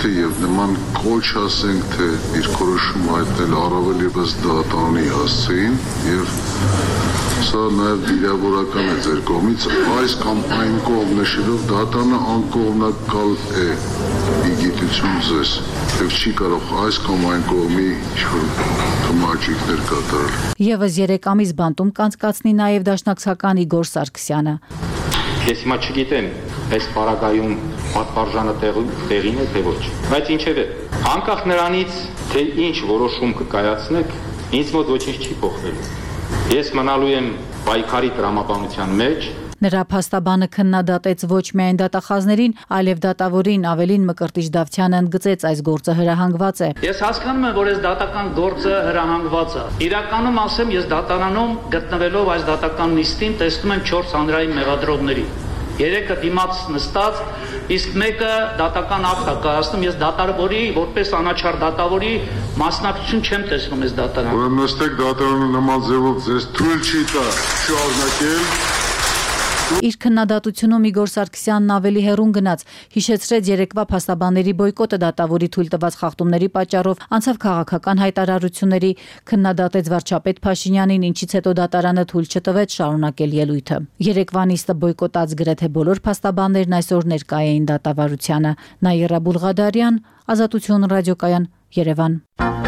թե եւ նման կոչ ասենք, թե իր քորոշումը հայտնել առավել եւս դատարանի հասցեին եւ սա նաեւ վիրավորական է ձեր կողմից այս կամ այն կողմ նշելով դատարանը անկողմնակալ է իգիտություն ձեզ եւ չի կարող այս կամ այն կողմի ինչ-որ թմաճիկներ կատարել։ Եվս 3 ամիս բանտում կանցկացնի նաեւ դաշնակցական Իգոր Սարգսյանը։ Ես հիմա չգիտեմ, այս պարագայում պատվարժանը տեղին է թե ոչ, բայց ինչևէ, անկախ նրանից, թե ինչ որոշում կկայացնեք, ինձ մոտ ոչինչ չի փոխվելու։ Ես մնալու եմ պայքարի տրամաբանության մեջ։ Նրա փաստաբանը քննադատեց ոչ միայն դատախազներին, այլև դատավորին Ավելին Մկրտիչ Դավթյանը ընդգծեց այս գործը հրահանգված է։ Ես հասկանում եմ, որ այս դատական գործը հրահանգված է։ Իրականում ասեմ, ես դատարանում գտնվելով այս դատական նիստին տեսնում եմ 4 հանրային մեղադրողների։ 3-ը դիմաց նստած, իսկ մեկը դատական ակտ է կայացնում, ես դատավորի, որպես անաչառ դատավորի մասնակցություն չեմ տեսնում այս դատարանում։ Ուրեմն նստեք դատարանը նման ձևով ձեզ թույլ չի տա շարունակել։ Իր քննադատությունում Իգոր Սարգսյանն ավելի հեռուն գնաց, հիշեցրեց երեկվա փաստաբանների բոյկոտը դատավորի թույլ տված խախտումների պատճառով, անցավ քաղաքական հայտարարությունների, քննադատեց վարչապետ Փաշինյանին, ինչից հետո դատարանը թույլ չտվեց շարունակել ելույթը։ Երեկվա նիստը բոյկոտած գրեթե բոլոր փաստաբաններն այսօր ներկա էին դատավարությանը։ Նաիրա Բուլղադարյան, Ազատություն ռադիոկայան, Երևան։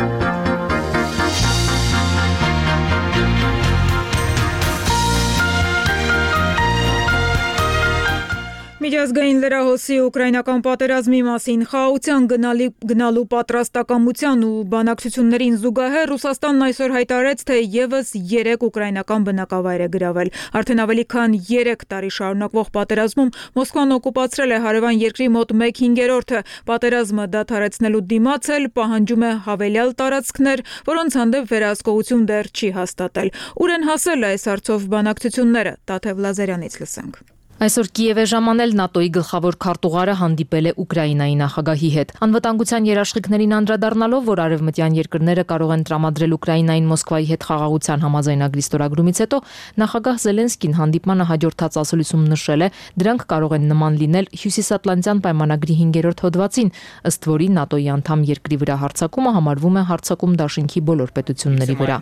Միջազգային լրահոսի ուկրաինական պատերազմի մասին խաղաղության գնալու պատրաստակամության ու բանակցություններին զուգահեռ Ռուսաստանն այսօր հայտարարեց, թե եւս 3 ուկրաինական բնակավայր է գրավել։ Արդեն ավելի քան 3 տարի շարունակվող պատերազմում Մոսկվան օկուպացրել է հարևան երկրի մոտ 1/5-ը։ Պատերազմը դադարեցնելու դիմաց էլ պահանջում է հավելյալ տարածքներ, որոնց հանդեպ վերահսկողություն դեռ չի հաստատել։ Ուր են հասել այս հարցով բանակցությունները, Տաթև Լազարյանից լսենք։ Այսօր Կիև է ժամանել ՆԱՏՕ-ի գլխավոր քարտուղարը հանդիպել է Ուկրաինայի նախագահի հետ։ Անվտանգության երաշխիքներին անդրադառնալով, որ արևմտյան երկրները կարող են տրամադրել Ուկրաինային Մոսկվայի հետ խաղաղության համաձայնագրի ստորագրումից հետո, նախագահ Զելենսկին հանդիպմանը հաջորդած ասուլիսում նշել է, դրանք կարող են նման լինել Հյուսիսատլանտյան պայմանագրի 5-րդ հոդվածին, ըստ որի ՆԱՏՕ-ի անդամ երկրի վրա հարձակումը համարվում է հարձակում դաշինքի բոլոր պետությունների վրա։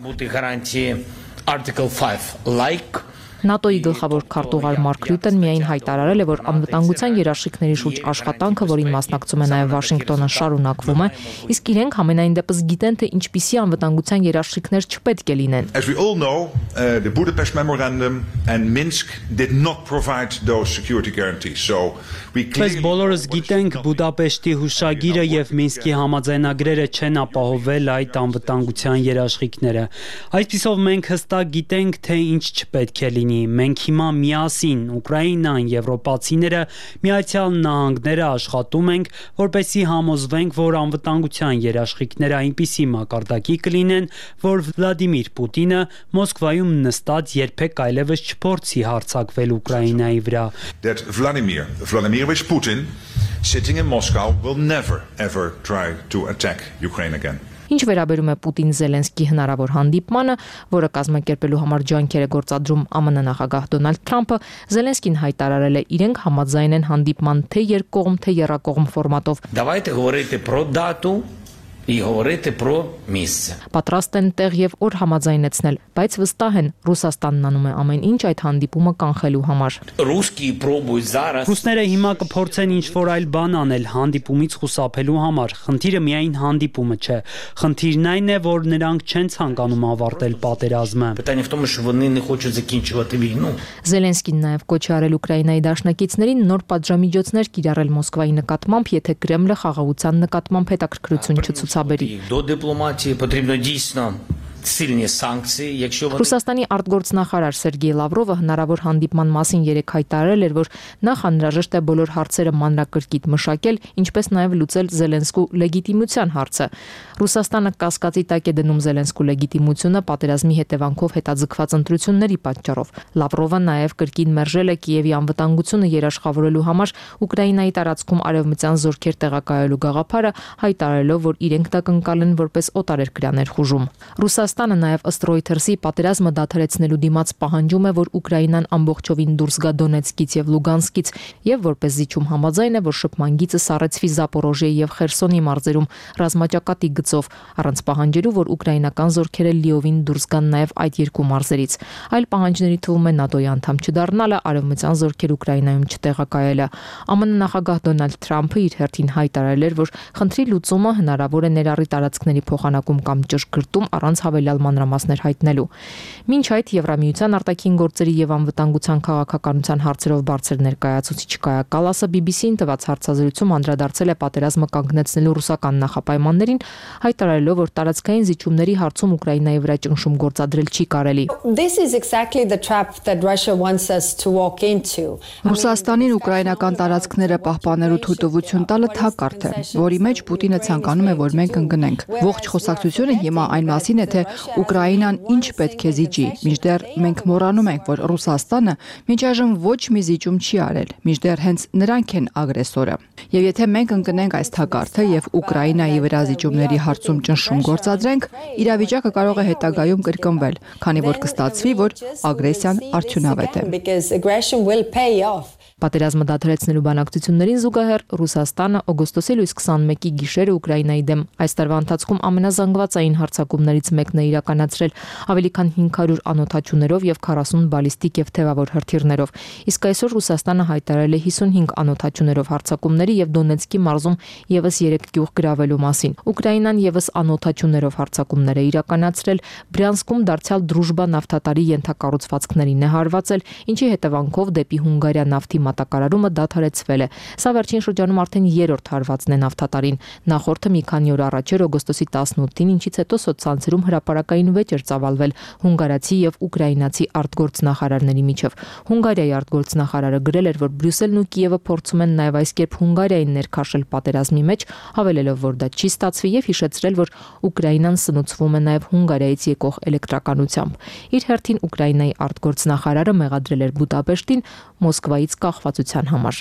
ՆԱՏՕ-ի գլխավոր քարտուղար Մարկ Ռյուտեն միայն հայտարարել է, որ անվտանգության երաշխիքների շուրջ աշխատանքը, որին մասնակցում է նաև Վաշինգտոնը, շարունակվում է, իսկ իրենք համենայն դեպս գիտեն, թե ինչպիսի անվտանգության երաշխիքներ չպետք է լինեն։ As we all know, the Budapest Memorandum and Minsk did not provide those security guarantees. So we Մենք բոլորս գիտենք, Բուդապեշտի հուշագիրը եւ Մինսկի համաձայնագրերը չեն ապահովել այդ անվտանգության երաշխիքները։ Այսպիսով մենք հստակ գիտենք, թե ինչ չպետք է լինի։ Մենք հիմա միասին Ուկրաինան, եվրոպացիները, Միացյալ Նահանգները աշխատում ենք, որպեսզի համոզվենք, որ անվտանգության երաշխիքները այնպիսի մակարդակի կլինեն, որ Վլադիմիր Պուտինը Մոսկվայում նստած երբեք այլևս չփորձի հարձակվել Ուկրաինայի վրա։ That Vladimir Putin sitting in Moscow will never ever try to attack Ukraine again. Ինչ վերաբերում է Պուտին-Զելենսկի հնարավոր հանդիպմանը, որը կազմակերպելու համար ջանքեր է գործադրում ԱՄՆ նախագահ Դոնալդ Թրամփը, Զելենսկին հայտարարել է իրենք համաձայն են հանդիպման թե երկկողմ, թե եռակողմ ֆորմատով։ Давайте говорити про дату и говорити про місце. Պատրաստ են տեղ եւ օր համաձայնեցնել, բայց վստահ են Ռուսաստանն անում է ամեն ինչ այդ հանդիպումը կանխելու համար։ Ռուսկի пробуют зараз. Ռուսները հիմա կփորձեն ինչ-որ այլ բան անել հանդիպումից խուսափելու համար։ Խնդիրը միայն հանդիպումը չէ։ Խնդիրն այն է, որ նրանք չեն ցանկանում ավարտել պատերազմը։ Питання в тому, що вони не хочуть закінчувати війну. Զելենսկին նաեւ կոչ արել Ուկրաինայի դաշնակիցներին нոր պատժամիջոցներ կիրառել Մոսկվայի նկատմամբ, եթե Կրեմլը խաղաղության նկատմամբ հետաքրքրություն չցուցաբերի։ До дипломатії потрібно дійсно сильні санкції, якщо вони Ռուսաստանի արտգործնախարար Սերգեյ Լավրովը հնարավոր հանդիպման մասին երեկ հայտարարել էր, որ նախ անհրաժեշտ է բոլոր հարցերը մանրակրկիտ մշակել, ինչպես նաև լուծել Զելենսկու լեգիտիմության հարցը։ Ռուսաստանը կասկածի տակ է դնում Զելենսկու լեգիտիմությունը պատերազմի հետևանքով հետաձգված ընտրությունների պատճառով։ Լավրովը նաև կրկին մերժել է Կիևի անվտանգությունը երաշխավորելու համար Ուկրաինայի տարածքում արևմտյան զորքեր տեղակայելու գաղափարը, հայտարարելով, որ իրենք դա կընկալեն որպես օտարերկրյա ներխուժում։ Ռուսաստանը նաև ըստ Reuters-ի պատերազմը դադարեցնելու դիմաց պահանջում է, որ Ուկրաինան ամբողջովին դուրս գա Դոնեցկից եւ Լուգանսկից եւ որպես զիջում համաձայն է, որ շփման գիծը սառեցվի Զապորոժիեի եւ Խերսոնի մարզերում ռազմաճակատի գծով, առանց պահանջելու, որ ուկրաինական զորքերը լիովին դուրս գան նաև այդ երկու մարզերից։ Այլ պահանջների թվում է ՆԱՏՕ-ի անդամ չդառնալը, արևմտյան զորքեր Ուկրաինայում չտեղակայելը։ ԱՄՆ նախագահ Դոնալդ Թրամփը իր հերթին հայտարարել էր, որ խնդրի լուծումը հնարավոր է ներառի տարածքների փոխանակում կամ ճշգրտում առանց հավելյալ մանրամասներ հայտնելու։ Մինչ այդ Եվրամիության արտաքին գործերի եւ անվտանգության քաղաքականության հարցերով բարձր ներկայացուցիչ Կայա Կալասը BBC-ին տված հարցազրույցում անդրադարձել է պատերազմը կանգնեցնելու ռուսական նախապայմաններին, հայտարարելով, որ տարածքային զիջումների հարցում Ուկրաինայի վրա ճնշում գործադրել չի կարելի։ Ռուսաստանին ուկրաինական տարածքները պահպանելու թույլտվություն տալը թակարդ է, որի մեջ Պուտինը ցանկանում է, որ մենք ընկնենք։ Ողջ խոսակցությունը հիմա այն մասին է, թե Ուկրաինան ինչ պետք է զիջի, մինչդեռ մենք մոռանում ենք, որ Ռուսաստանը մինչ այժմ ոչ մի զիջում չի արել, մինչդեռ հենց նրանք են ագրեսորը։ Եվ եթե մենք ընկնենք այս թակարդը եւ Ուկրաինայի վրա զիջումների հարցում ճնշում գործադրենք, իրավիճակը կարող է հետագայում կրկնվել, քանի որ կստացվի, որ ագրեսիան արդյունավետ է։ Պատերազմը դադարեցնելու բանակցություններին զուգահեռ Ռուսաստանը օգոստոսի լույս 21-ի գիշերը Ուկրաինայի դեմ այս տարվա ընթացքում ամենազանգվածային հարձակումներից մեկն է իրականացրել, ավելի քան 500 անօդաչուներով եւ 40 բալիստիկ եւ թևավոր հրթիռներով։ Իսկ այսօր Ռուսաստանը հայտարարել է 55 անօդաչուներով հարձակումների եւ Դոնեցկի մարզում եւս 3 գյուղ գրավելու մասին։ Ուկրաինան եւս անօդաչուներով հարձակումներ է իրականացրել, Բրյանսկում դարձյալ Դրուժբա նավթատարի ենթակառուցվածքներին է հարվածել, ինչի հետևանքով դեպի Հունգարիա նավթի մատակարարումը դադարեցվել է։ Սա վերջին շրջանում արդեն 3-րդ հարվածն է նավթատարին։ Նախորդը մի քանի օր առաջ էր օգոստոսի 18-ին, ինչից հետո սոցցանցերում հրապարակային վեճ էր ծավալվել հունգարացի եւ ուկրաինացի արտգործնախարարների միջև։ Հունգարիայի արտգործնախարարը գրել էր, որ Բրյուսելն ու Կիևը փորձում են նաեւ այս կերպ Հունգարիային ներքաշել պատերազմի մեջ, հավելելով, որ դա չի ստացվի եւ հիշեցրել, որ Ուկրաինան սնուցվում է նաեւ Հունգարիայից եկող էլեկտրականությամբ։ Իր հերթին Ուկրաինայի արտգործնախարարը մեղադրել էր Բուդապեշտին Մոսկվայից կախվածության համար։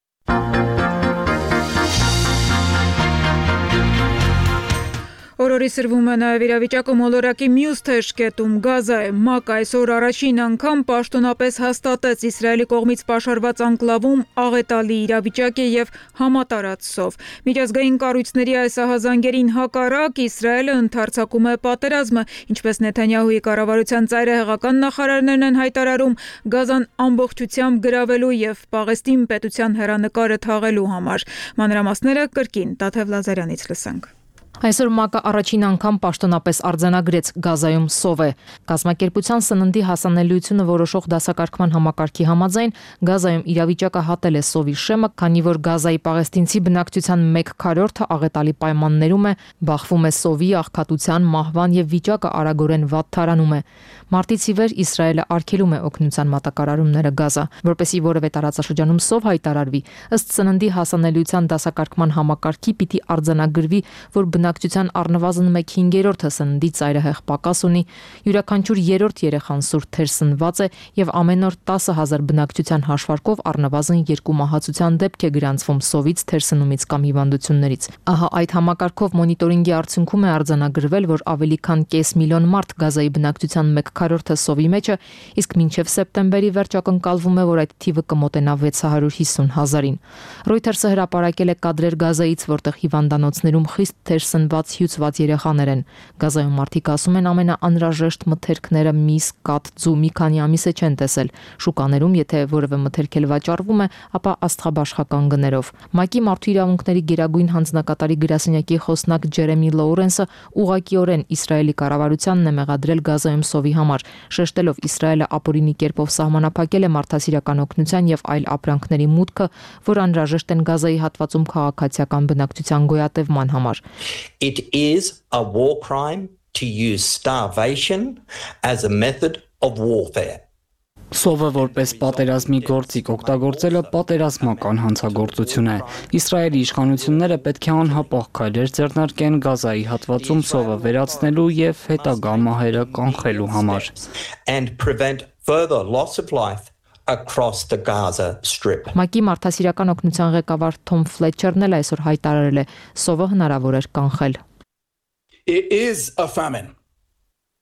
Օրորի սրվում է նաև իրավիճակը մոլորակի մյուս թեժ կետում Գազա է։ ՄԱԿ այսօր առաջին անգամ պաշտոնապես հաստատեց Իսրայելի կողմից պաշարված անկլավում աղետալի իրավիճակ է եւ համատարած սով։ Միջազգային կառույցների այս ահազանգերին հակառակ Իսրայելը ընդարձակում է պատերազմը, ինչպես Նեթանյահուի կառավարության ծայրահեղական նախարարներն են հայտարարում, Գազան ամբողջությամբ գրավելու եւ Պաղեստին պետության հեռանկարը թաղելու համար։ Մանրամասները կրկին Տաթև Լազարյանից լսենք։ Այսօր ՄԱԿ-ը առաջին անգամ պաշտոնապես արձանագրեց Գազայում սով է։ Կազմակերպության սննդի հասանելիությունը որոշող դասակարգման համակարգի համաձայն Գազայում իրավիճակը հատել է սովի շեմը, քանի որ Գազայի պաղեստինցի բնակչության 1/4-ը աղետալի պայմաններում է, բախվում է սովի, աղքատության, մահվան եւ վիճակը արագորեն վատթարանում է։ Մարտից ի վեր Իսրայելը արգելում է օգնության մատակարարումները Գազա, որպեսզի որևէ տարածաշրջանում սով հայտարարվի, ըստ սննդի հասանելիության դասակարգման համակարգի պիտի արձանագրվի, որ բնակչության առնվազն 1/5-ը սննդի ծայրահեղ պակաս ունի, յուրաքանչյուր երրորդ երեխան սուրբ թեր սնված է եւ ամեն օր 10,000 բնակչության հաշվարկով առնվազն 2 մահացության դեպք է գրանցվում սովից, թերսնումից կամ հիվանդություններից։ Ահա այդ համակարգով մոնիտորինգի արդյունքում է արձանագրվել, որ ավելի քան կես միլիոն մարդ Գազայի բնակչության 1/4-ը սովի մեջ է, իսկ մինչև սեպտեմբերի վերջ ակնկալվում է, որ այդ թիվը կմոտենա 650,000-ին։ Reuters-ը հրապարակել է կադրեր Գազայից, որտեղ հիվանդանոցներում խիստ թեր սնված հյուծված երեխաներ են։ Գազայում մարդիկ ասում են ամենաանհրաժեշտ մթերքները միս, կաթ, ձու մի քանի ամիս է չեն տեսել։ Շուկաներում, եթե որևէ մթերք էլ վաճառվում է, ապա աստղաբաշխական գներով։ ՄԱԿ-ի մարդու իրավունքների գերագույն հանձնակատարի գրասենյակի խոսնակ Ջերեմի Լոուրենսը ուղղակիորեն Իսրայելի կառավարությանն է մեղադրել Գազայում սովի համար, շեշտելով Իսրայելը ապօրինի կերպով սահմանափակել է մարդասիրական օգնության եւ այլ ապրանքների մուտքը, որ անհրաժեշտ են Գազայի հատվածում քաղաքացիական բնակչության գոյատևման համար։ It is a war crime to use starvation as a method of warfare. Սովը որպես պատերազմի գործիք օգտագործելը պատերազմական հանցագործություն է։ Իսրայելի իշխանությունները պետք է անհապաղ քայլեր ձեռնարկեն Գազայի հատվածում սովը վերացնելու եւ հետագա մահերը կանխելու համար։ And prevent further loss of life across the Gaza Strip. ՄԱԿ-ի մարդասիրական օգնության ղեկավար Թոմ Ֆլեչերն էլ այսօր հայտարարել է, սովը հնարավոր էր կանխել. It is a famine.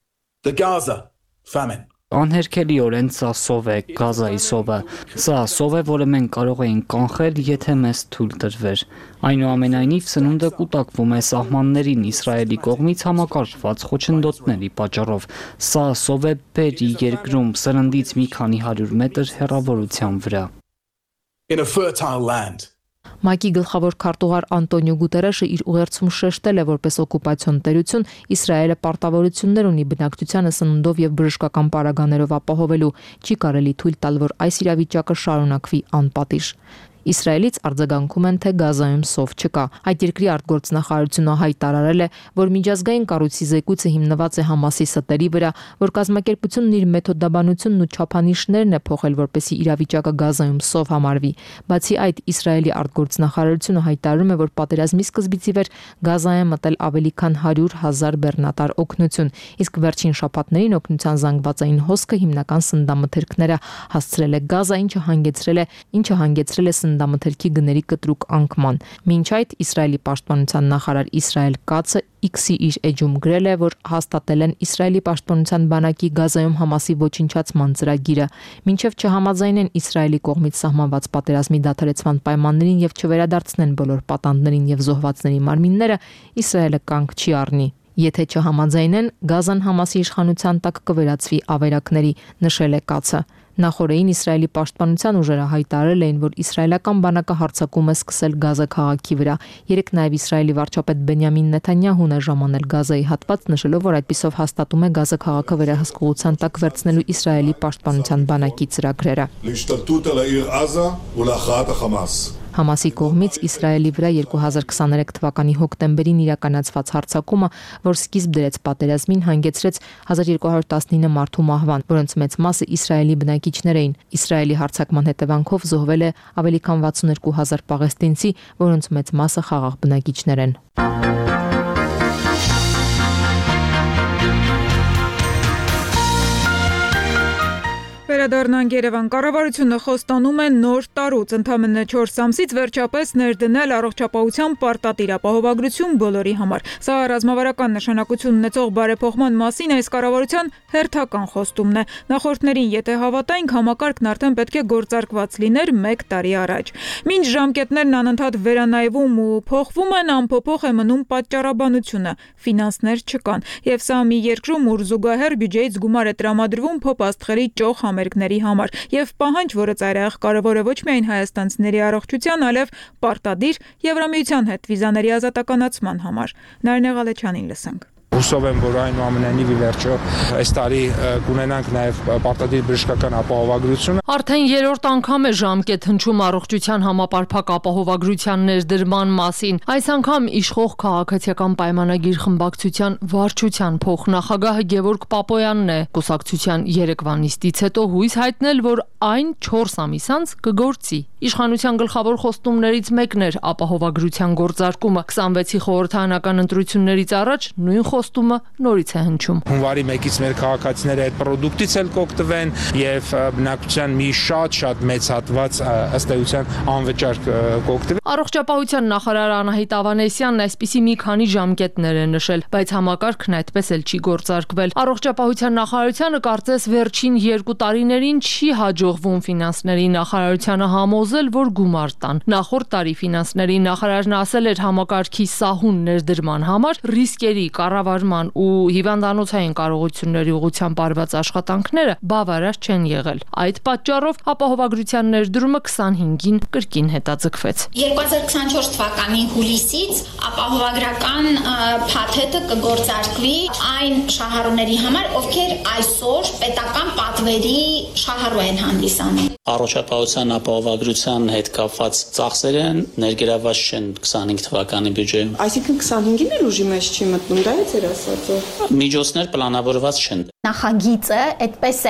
The Gaza famine. Անհերքելիորեն սա սով է, Գազայի սովը։ Սա սով է, որը մենք կարող էինք կանխել, եթե մեզ թույլ տրվեր։ Այնուամենայնիվ սնունդը կուտակվում է սահմաններին Իսրայելի կողմից համակարգված խոչընդոտների պատճառով։ Սա սով է Բերի երկրում սրնդից մի քանի 100 մետր հեռավորության վրա։ In a fertile land. ՄԱԿ-ի գլխավոր քարտուղար Անտոնիո Գուտերեշը իր ուղերձում շեշտել է, որպես օկուպացիոն տերություն Իսրայելը պարտավորություններ ունի բնակչությանը սննդով եւ բժշկական պարագաներով ապահովելու, չի կարելի թույլ տալ, որ այս իրավիճակը շարունակվի անպատիժ։ Իսրայելից արձագանքում են, թե Գազայում սով չկա։ Այդ երկրի արտգործնախարարությունը հայտարարել է, որ միջազգային կառույցի զեկույցը հիմնված է Համասի ստերի վրա, որ կազմակերպությունն իր մեթոդաբանությունն ու չափանիշներն է փոխել, որպեսզի իրավիճակը Գազայում սով համարվի։ Բացի այդ, Իսրայելի արտգործնախարարությունը հայտարարում է, որ պատերազմի սկզբից ի վեր Գազայ է մտել ավելի քան 100,000 բեռնատար օգնություն, իսկ վերջին շաբաթներին օգնության զանգվածային հոսքը հիմնական սննդամթերքները հասցրել է Գազա, ինչը հանգեցրել է սննդամթերքի գների կտրուկ անկման։ Մինչ այդ Իսրայելի պաշտպանության նախարար Իսրայել Կացը X-ի իր էջում գրել է, որ հաստատել են Իսրայելի պաշտպանության բանակի Գազայում Համասի ոչնչացման ծրագիրը, մինչև չհամաձայնեն Իսրայելի կողմից սահմանված պատերազմի դադարեցման պայմաններին եւ չվերադարձնեն բոլոր պատանդներին եւ զոհվածների մարմինները, Իսրայելը կանգ չի առնի։ Եթե չհամաձայնեն, Գազան Համասի իշխանության տակ կվերածվի ավերակների, նշել է Կացը։ Նախորդին Իսրայելի պաշտպանության ուժերը հայտարարել էին, որ իսրայելական բանակը հարձակում է սկսել Գազա քաղաքի վրա։ Երեկ նաև Իսրայելի վարչապետ Բենյամին Նեթանյահուն է ժամանել Գազայի հատված, նշելով, որ այդպիսով հաստատում է Գազա քաղաքը վերահսկողության տակ վերցնելու Իսրայելի պաշտպանության բանակի ծրագրերը։ Համասի կողմից Իսրայելի վրա 2023 թվականի հոկտեմբերին իրականացված հարձակումը, որ սկիզբ դրեց պատերազմին, հանգեցրեց 1219 մարդու մահվան, որոնց մեծ մասը Իսրայելի բնակիչներ էին։ Իսրայելի հարձակման հետևանքով զոհվել է ավելի քան 62,000 պաղեստինցի, որոնց մեծ մասը խաղաղ բնակիչներ են։ Վերադառնանք Երևան։ Կառավարությունը խոստանում է նոր տարուց ընդամենը 4 ամսից վերջապես ներդնել առողջապահության պարտադիր ապահովագրություն բոլորի համար։ Սա ռազմավարական նշանակություն ունեցող բարեփոխման մասին այս կառավարության հերթական խոստումն է։ Նախորդներին, եթե հավատայինք, համակարգն արդեն պետք է գործարկված լիներ 1 տարի առաջ։ Մինչ ժամկետներն անընդհատ վերանայվում ու փոխվում են, անփոփոխ է մնում պատճառաբանությունը, ֆինանսներ չկան։ Եվ սա մի երկրում, ուր զուգահեռ բյուջեից գումար է տրամադրվում փոփաստղերի ճոխ համերգների համար եւ պահանջ, որը ծայրահեղ կարևոր է ոչ միայն հայաստանցիների առողջության, այլև պարտադիր Եվրամիության հետ վիզաների ազատականացման համար։ Նարինե Ղալեչյանին լսենք։ Հուսով եմ, որ այնուամենայնիվ ի վերջո այս տարի կունենանք նաև պարտադիր բժշկական ապահովագրություն։ Արդեն 3-րդ անգամ է ժամկետ հնչում առողջության համապարփակ ապահովագրության ներդրման մասին։ Այս անգամ իշխող քաղաքացիական պայմանագիր խմբակցության վարչության փոխնախագահ Գևորգ Պապոյանն է կուսակցության երեկվա նիստից հետո հույս հայտնել, որ այն 4 ամիս անց կգործի։ Իշխանության գլխավոր խոստումներից մեկն էր ապահովագրության գործարկումը։ 26-ի խորհրդարանական ընտրություններից առաջ նույն խոստումը նորից է հնչում։ Հունվարի 1-ից մեր քաղաքացիները այդ պրոդուկտից էլ կօգտվեն եւ բնակչության մի շատ մեծ հատված ըստ էության անվճար կօգտվի։ Առողջապահության նախարար Անահիտ Ավանեսյանն այսպիսի մի քանի ժամկետներ է նշել, բայց համակարգն այդպես էլ չի գործարկվել։ Առողջապահության նախարարությանը կարծես վերջին 2 տարիներին չի հաջողվում ֆինանսների նախարարությանը համոզել, որ գումար տան։ Նախորդ տարի ֆինանսների նախարարն ասել էր համակարգի սահուն ներդրման համար ռիսկերի կառավարման ու հիվանդանոցային կարողությունների ուղղությամբ արված աշխատանքները բավարար չեն եղել։ Այդ պատճառով ապահովագրության ներդրումը 25-ին կրկին հետաձգվեց։ 2024 թվականի հուլիսից ապահովագրական փաթեթը կգործարկվի այն շահառուների համար, ովքեր այսօր պետական պատվերի շահառու են հանդիսանում։ Առողջապահության ապահովագրության հետ կապված ծախսերը ներգրավված չեն 25 թվականի բյուջեում։ Այսինքն 25-ին էլ ուժի մեջ չի մտնում, դա է ձեր ասածը։ Միջոցներ պլանավորված չեն։ Նախագիծը այդպես ենք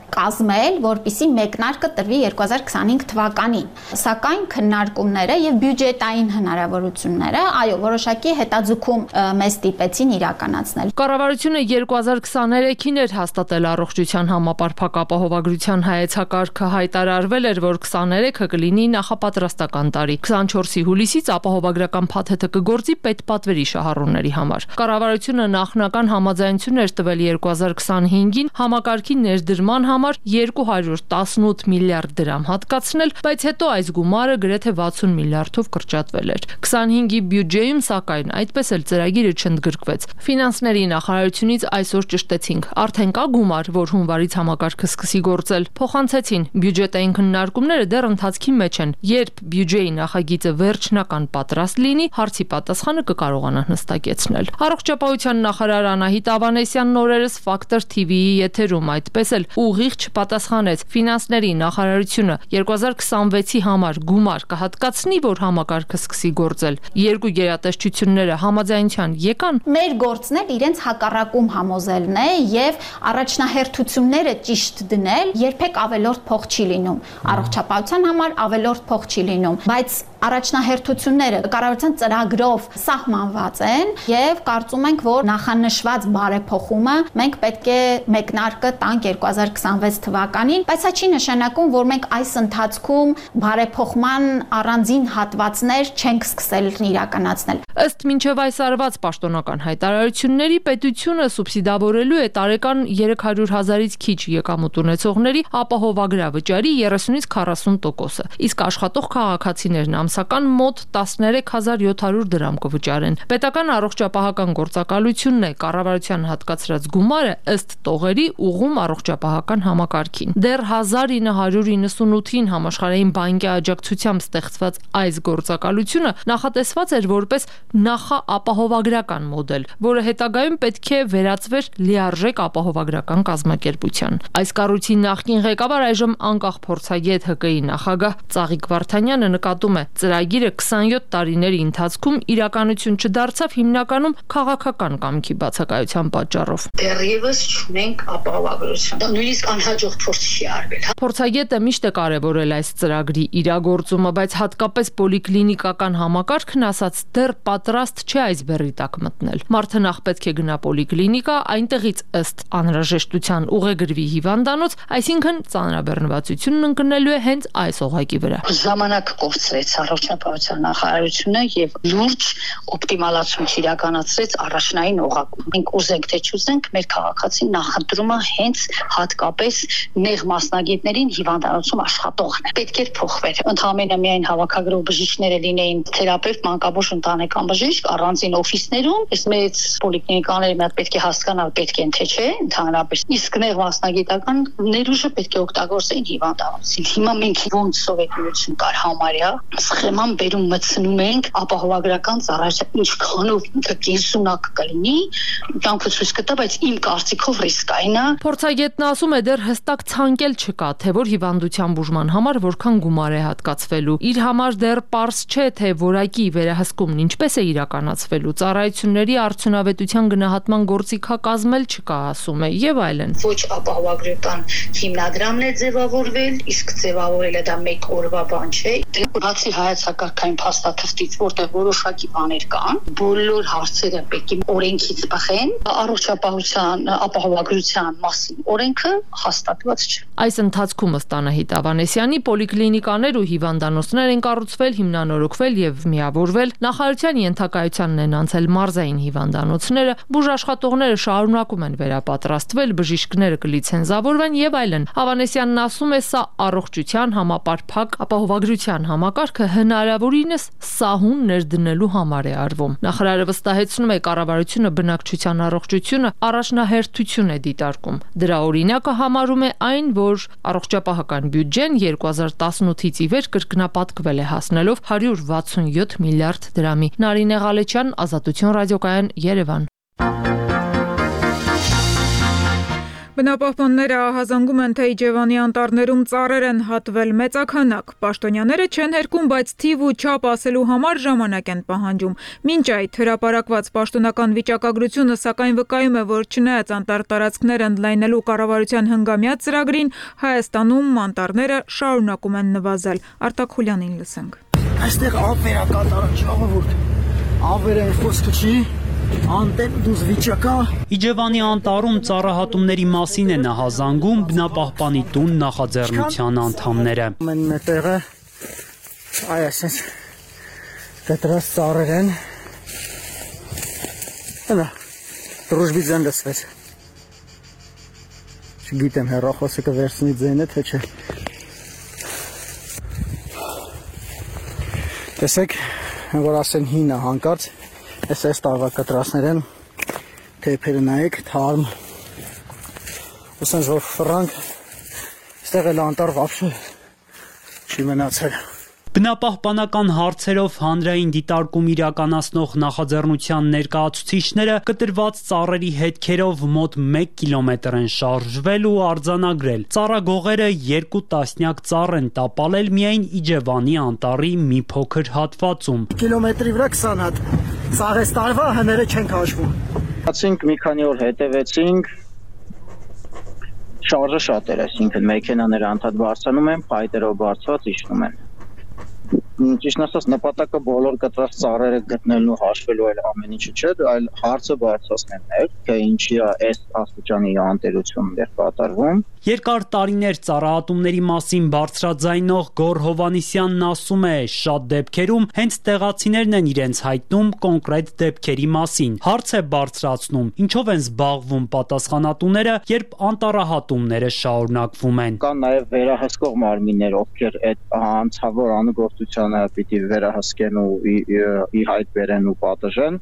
կազմել, որպեսզի մեկնարկը տրվի 2025 թվականին։ Սակայն քննարկումները եւ բյուջետային հնարավորությունները, այո, որոշակի հետաձգում մեզ ստիպեցին իրականացնել։ Կառավարությունը 2023-ին էր հաստատել առողջության համապարփակ ապահովագրության հայեցակարգը, հայտարարվել էր, որ 23-ը կլինի նախապատրաստական տարի։ 24-ի հուլիսից ապահովագրական փաթեթը կգործի պետպատվերի շահառուների համար։ Կառավարությունը նախնական համաձայնություն էր տվել 2025-ին համակարգի ներդրման համար 218 միլիարդ դրամ հատկացնել, բայց հետո այս գումարը գրեթե 60 միլիարդով կրճատվել էր։ 25-ի բյուջեում, սակայն, այդպես էլ ծրագիրը չընդգրկվեց։ Ֆինանսների նախարարությունից այսօր ճշտեցինք, արդեն կա գումար, որ հունվարից համակարգը սկսի գործել։ Փոխանցեցին, բյուջետային քննարկումները դեռ ընթացքի մեջ են։ Երբ բյուջեի նախագիծը վերջնական պատրաստ լինի, հարցի պատասխանը կկարողանա հստակեցնել։ Առողջապահության նախարար Անահիտ Ավանեսյանն օրերս Factor TV-ի եթերում այդպես էլ ուղիղ չպատասխանեց։ Ֆինանսների նախարարությունը 2026-ի համար գումար կհատկացնի, որ համակարգը սկսի գործել։ Երկու գերատեսչությունները համաձայնության եկան։ Մեր գործն էլ իրենց հակառակում համոզելն է եւ առաջնահերթությունները ճիշտ դնել, երբեք ավելորդ փող չի լինում։ Առողջապահության համար ավելորդ փող չի լինում, բայց առաջնահերթությունները կառավարության ծրագրով սահմանված են եւ կարծում ենք, որ նախանշված բարեփոխումը մենք պետք է մեկնարկը տանք 2026 թվականին, բայց սա չի նշանակում, որ մենք այս ընթացքում բարեփոխման առանձին հատվածներ չենք սկսել իրականացնել։ Ըստ մինչև այս արված պաշտոնական հայտարարությունների պետությունը սուբսիդավորելու է տարեկան 300,000-ից քիչ եկամուտ ունեցողների ապահովագրավճարի 30-ից 40%-ը, իսկ աշխատող քաղաքացիներն ամսական մոտ 13700 դրամ կվճարեն։ Պետական առողջապահական գործակալությունն է կառավարության հատկացրած գումարը ըստ տողերի ուղղում առողջապահական համակարգին։ Դեռ 1998-ին համաշխարհային բանկի աջակցությամբ ստեղծված այս գործակալությունը նախատեսված էր որպես նախաապահովագրական մոդել, որը հետագայում պետք է վերածվեր լիարժեք ապահովագրական կազմակերպության։ Այս կառույցի նախկին ղեկավար, այժմ անկախ փորձագետ ՀԿ-ի նախագահ Ծաղիկ Վարդանյանը նկատում է, ծրագիրը 27 տարիների ընթացքում իրականություն չդարձավ հիմնականում քաղաքական կամքի բացակայության պատճառով։ Դեռևս չունենք ապահովագրություն։ Դա նույնիսկ անհաջող փորձ չի արվել։ Փորձագետը միշտ է կարևորել այս ծրագրի իրագործումը, բայց հատկապես պոլիկլինիկական համակարգն ասաց դեռ պատրաստ չէ այս բեռի տակ մտնել։ Մարդը նախ պետք է գնա պոլիկլինիկա, այնտեղից ըստ անհրաժեշտության ուղեգրվի հիվանդանոց, այսինքն ծանրաբեռնվածությունն ընկնելու է հենց այս օղակի վրա։ Ժամանակ կորցրեց առողջապահության նախարարությունը եւ լուրջ օպտիմալացում իրականացրեց առաջնային օղակում։ Մենք ուզենք թե չուզենք, մեր քաղաքացին նախընտրումը հենց հատկապես նեղ մասնագետներին հիվանդանոցում աշխատողն է։ Պետք էր փոխվեր։ Ընդհանրապես միայն հավաքագրող բժիշկները լինեին թերապևտ, մանկաբույժ, ընտանեկան բժիշկ առանձին օֆիսներում, այս մեծ պոլիկլինիկաները մի հատ պետք է հասկանալ, պետք են թե չէ, ընդհանրապես։ Իսկ նեղ մասնագիտական ներուժը պետք է օգտագործեին հիվանդանոցին։ Հիմա մենք ոնց Սովետ միություն կար համարյա սխեման բերում մտցնում ենք ապահովագրական ծառայության ինչքանով ինքը կենսունակ կլինի, կյանքը ցույց կտա, բայց իմ կարծիքով ռիսկային է։ Փորձագետն ասում է դեռ հստակ ցանկել չկա, թե որ հիվանդության բուժման համար որքան գումար է հատկացվելու։ Իր համար դեռ պարզ չէ, թե որակի վերահսկումն ինչպես է իրականացվելու, ծառայությունների արդյունավետության գնահատման գործիքա կազմել չկա, ասում է, եւ այլն։ Ոչ ապահովագրական հիմնադրամն է ձևավորվել, իսկ ձևավորելը դա մեկ օրվա բան չէ։ Բացի հայեցակարգային փաստաթղթից, որտեղ որոշակի բաներ կան, բոլոր հարցերը պետք է օրենքից բխեն, առողջապահության ապահովագրության մասին օրենքը հաստատված չէ։ Այս ընթացքում ըստ Անահիտ Ավանեսյանի պոլիկլինիկաներ ու հիվանդանոցներ են կառուցվել, հիմնանորոգվել եւ միավորվել, նախարարության ենթակայությանն են անցել մարզային հիվանդանոցները, բուժաշխատողները շարունակում են վերապատրաստվել, բժիշկները կլիցենզավորվեն եւ այլն։ Ավանեսյանն ասում է, սա առողջության համապարփակ ապահովագրության համակարգը հնարավորինս սահուն ներդնելու համար է արվում։ Նախարարը վստահեցնում է, կառավարությունը բնակչության առողջությունը առաջնահերթություն է դիտարկում։ Դրա օրինակը համարում է այն, որ առողջապահական բյուջեն 2018-ից ի վեր կրկնապատկվել է հասնելով 167 միլիարդ դրամի։ Նարինե Ղալեչյան, Ազատություն ռադիոկայան, Երևան։ Բնապահպանները ահազանգում են, թե Իջևանի անտառներում ծառեր են հատվել մեծաքանակ։ Պաշտոնյաները չեն հերքում, բայց թիվ ու չափ ասելու համար ժամանակ են պահանջում։ Մինչ այդ հրապարակված պաշտոնական վիճակագրությունը սակայն վկայում է, որ չնայած անտառ տարածքներ ընդլայնելու կառավարության հնգամյա ծրագրին, Հայաստանում անտառները շարունակում են նվազել։ Արտակ Խուլյանին լսենք։ Այստեղ ավերակատարան ժողովուրդ, ավերային խոսքը չի, անտեն դուզ վիճակա։ Իջևանի անտառում ծառահատումների մասին են ահազանգում բնապահպանի տուն նախաձեռնության անդամները։ Մեն մետեղը, այ ասենց, կտրած ծառեր են, հնա, դրուժբիձեն լսվեց։ Չգիտեմ հեռախոսը կվերցնի ձենը, թե չէ։ Տեսեք, որ ասեն հինը հանկարծ, այս տարվա կտրասներ են, թեփերը նայեք, թարմ, ուսանց որ ֆրանկ, ստեղ էլ անտառ վաբշը չի մնացել։ Բնապահպանական հարցերով հանրային դիտարկում իրականացնող նախաձեռնության ներկայացուցիչները կտրված ծառերի հետքերով մոտ 1 կիլոմետր են շարժվել ու արձանագրել։ Ծառագողերը 2 տասնյակ ծառ են տապալել միայն Իջևանի անտառի մի փոքր հատվածում։ Կիլոմետրի վրա 20 հատ ծառ տարվա հները չենք հաշվում։ Հացինք մի քանի օր հետևեցինք, շարժը շատ էր, այսինքն մեքենաները անդադ բարձրանում են, փայտերով բարձրած իջնում են։ Ճիշտ ասած նպատակը բոլոր կտրած ծառերը գտնելու հաշվելու այլ ամեն ինչը չէ, այլ հարցը բարձրացնելն էր, թե ինչի է այս աստիճանի անտերություն դեռ կատարվում։ Երկար տարիներ ծառահատումների մասին բարձրաձայնող Գոռ Հովհաննիսյանն ասում է, շատ դեպքերում հենց տեղացիներն են իրենց հայտնում կոնկրետ դեպքերի մասին։ Հարց է բարձրացնում, ինչով են զբաղվում պատասխանատուները, երբ անտառահատումները շարունակվում են։ Կան նաև վերահսկող մարմիններ, ովքեր այդ անցավոր անգործությանը պիտի վերահսկեն ու ի հայտ բերեն ու պատժեն,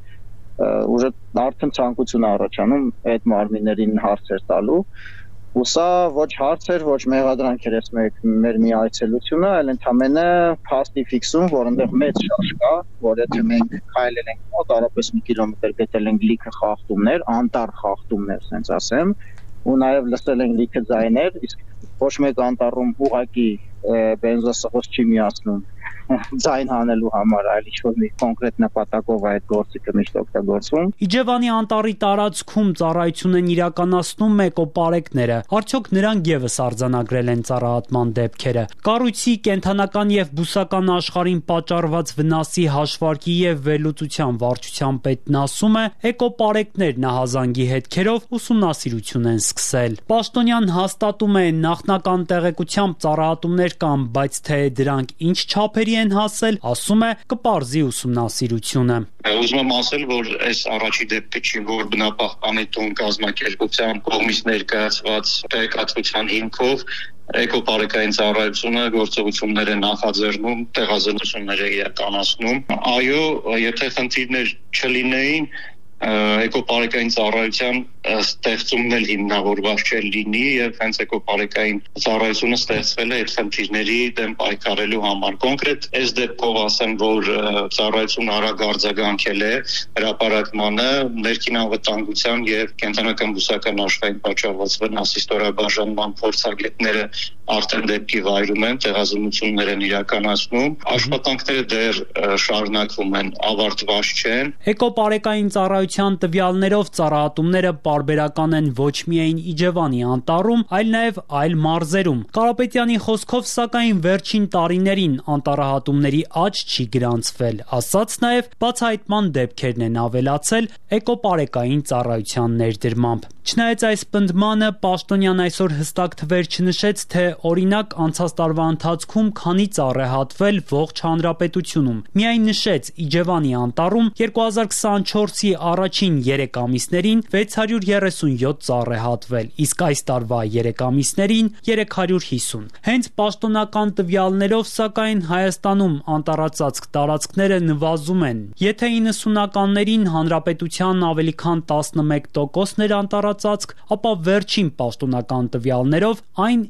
ուժը արդեն ցանկություն առաջանում այդ մարմիններին հարցեր տալու։ Ու սա ոչ հարց էր, ոչ մեղադրանք էր մեր մի այցելությունը, այլ ընդամենը փաստի ֆիքսում, որ այնտեղ մեծ շարժ կա, որ եթե մենք քայլել ենք մոտ առապես 1 կիլոմետր գտել ենք լիքը խախտումներ, անտառ խախտումներ, ասենց ասեմ, ու նաև լսել ենք լիքը ձայներ, իսկ ոչ մեկ անտառում ուղղակի բենզոսախոս չի միացնում ձայն հանելու համար, այլ ինչ-որ մի կոնկրետ նպատակով այդ գործիքը միշտ օգտագործվում։ Իջևանի անտառի տարածքում ծառայություն են իրականացնում էկոպարեկները, արդյոք նրանք ևս արձանագրել են ծառահատման դեպքերը։ Կառույցի կենդանական եւ բուսական աշխարհին պատճառված վնասի հաշվարկի եւ վերլուծության վարչության պետն ասում է, էկոպարեկներն ահազանգի հետքերով ուսումնասիրություն են սկսել։ Պաշտոնյան հաստատում է, նախնական տեղեկությամբ ծառահատումներ կան, բայց թե դրանք ինչ չափերի են հասել, ասում է, կպարզի ուսումնասիրությունը։ Ուզում եմ ասել, որ այս առաջի դեպքը չի, որ բնապահպանի տուն կազմակերպության կողմից ներկայացված տեղեկատվության հիմքով էկոպարեկային ծառայությունը գործողություններ է նախաձեռնում, տեղազնություններ է իրականացնում։ Այո, եթե խնդիրներ չլինեին, էկոպարեկային ծառայության ստեղծումն էլ հիմնավորված չէ լինի եւ հենց էկոպարեկային ծառայությունը ստեղծվել է այդ խնդիրների դեմ պայքարելու համար։ Կոնկրետ այս դեպքով ասեմ, որ ծառայությունը արագ արձագանքել է հրապարակմանը, ներքին անվտանգության եւ կենտրոնական բուսական աշխարհին պատճառված վնասի ստորաբաժանման փորձագետները արդեն դեպքի վայրում են, տեղազնություններ են իրականացնում, աշխատանքները դեռ շարունակվում են, ավարտված չեն։ Էկոպարեկային ծառայության տվյալներով ծառահատումները պարբերական են ոչ միայն Իջևանի անտառում, այլ նաև այլ մարզերում։ Կարապետյանի խոսքով, սակայն վերջին տարիներին անտառահատումների աճ չի գրանցվել, ասած նաև բացահայտման դեպքերն են ավելացել էկոպարեկային ծառայության ներդրմամբ։ Չնայած այս պնդմանը, Պաշտոնյան այսօր հստակ թվեր չնշեց, թե օրինակ անցած տարվա ընթացքում քանի ծառ է հատվել ողջ հանրապետությունում։ Միայն նշեց Իջևանի անտառում 2024-ի առաջին 3 ամիսներին 637 ծառ է հատվել, իսկ այս տարվա 3 ամիսներին 350։ Հենց պաշտոնական տվյալներով, սակայն Հայաստանում անտառածածկ տարածքները նվազում են։ Եթե 90-ականներին հանրապետության ավելի քան 11%-ն էր անտառածածկ, ապա վերջին պաշտոնական տվյալներով այն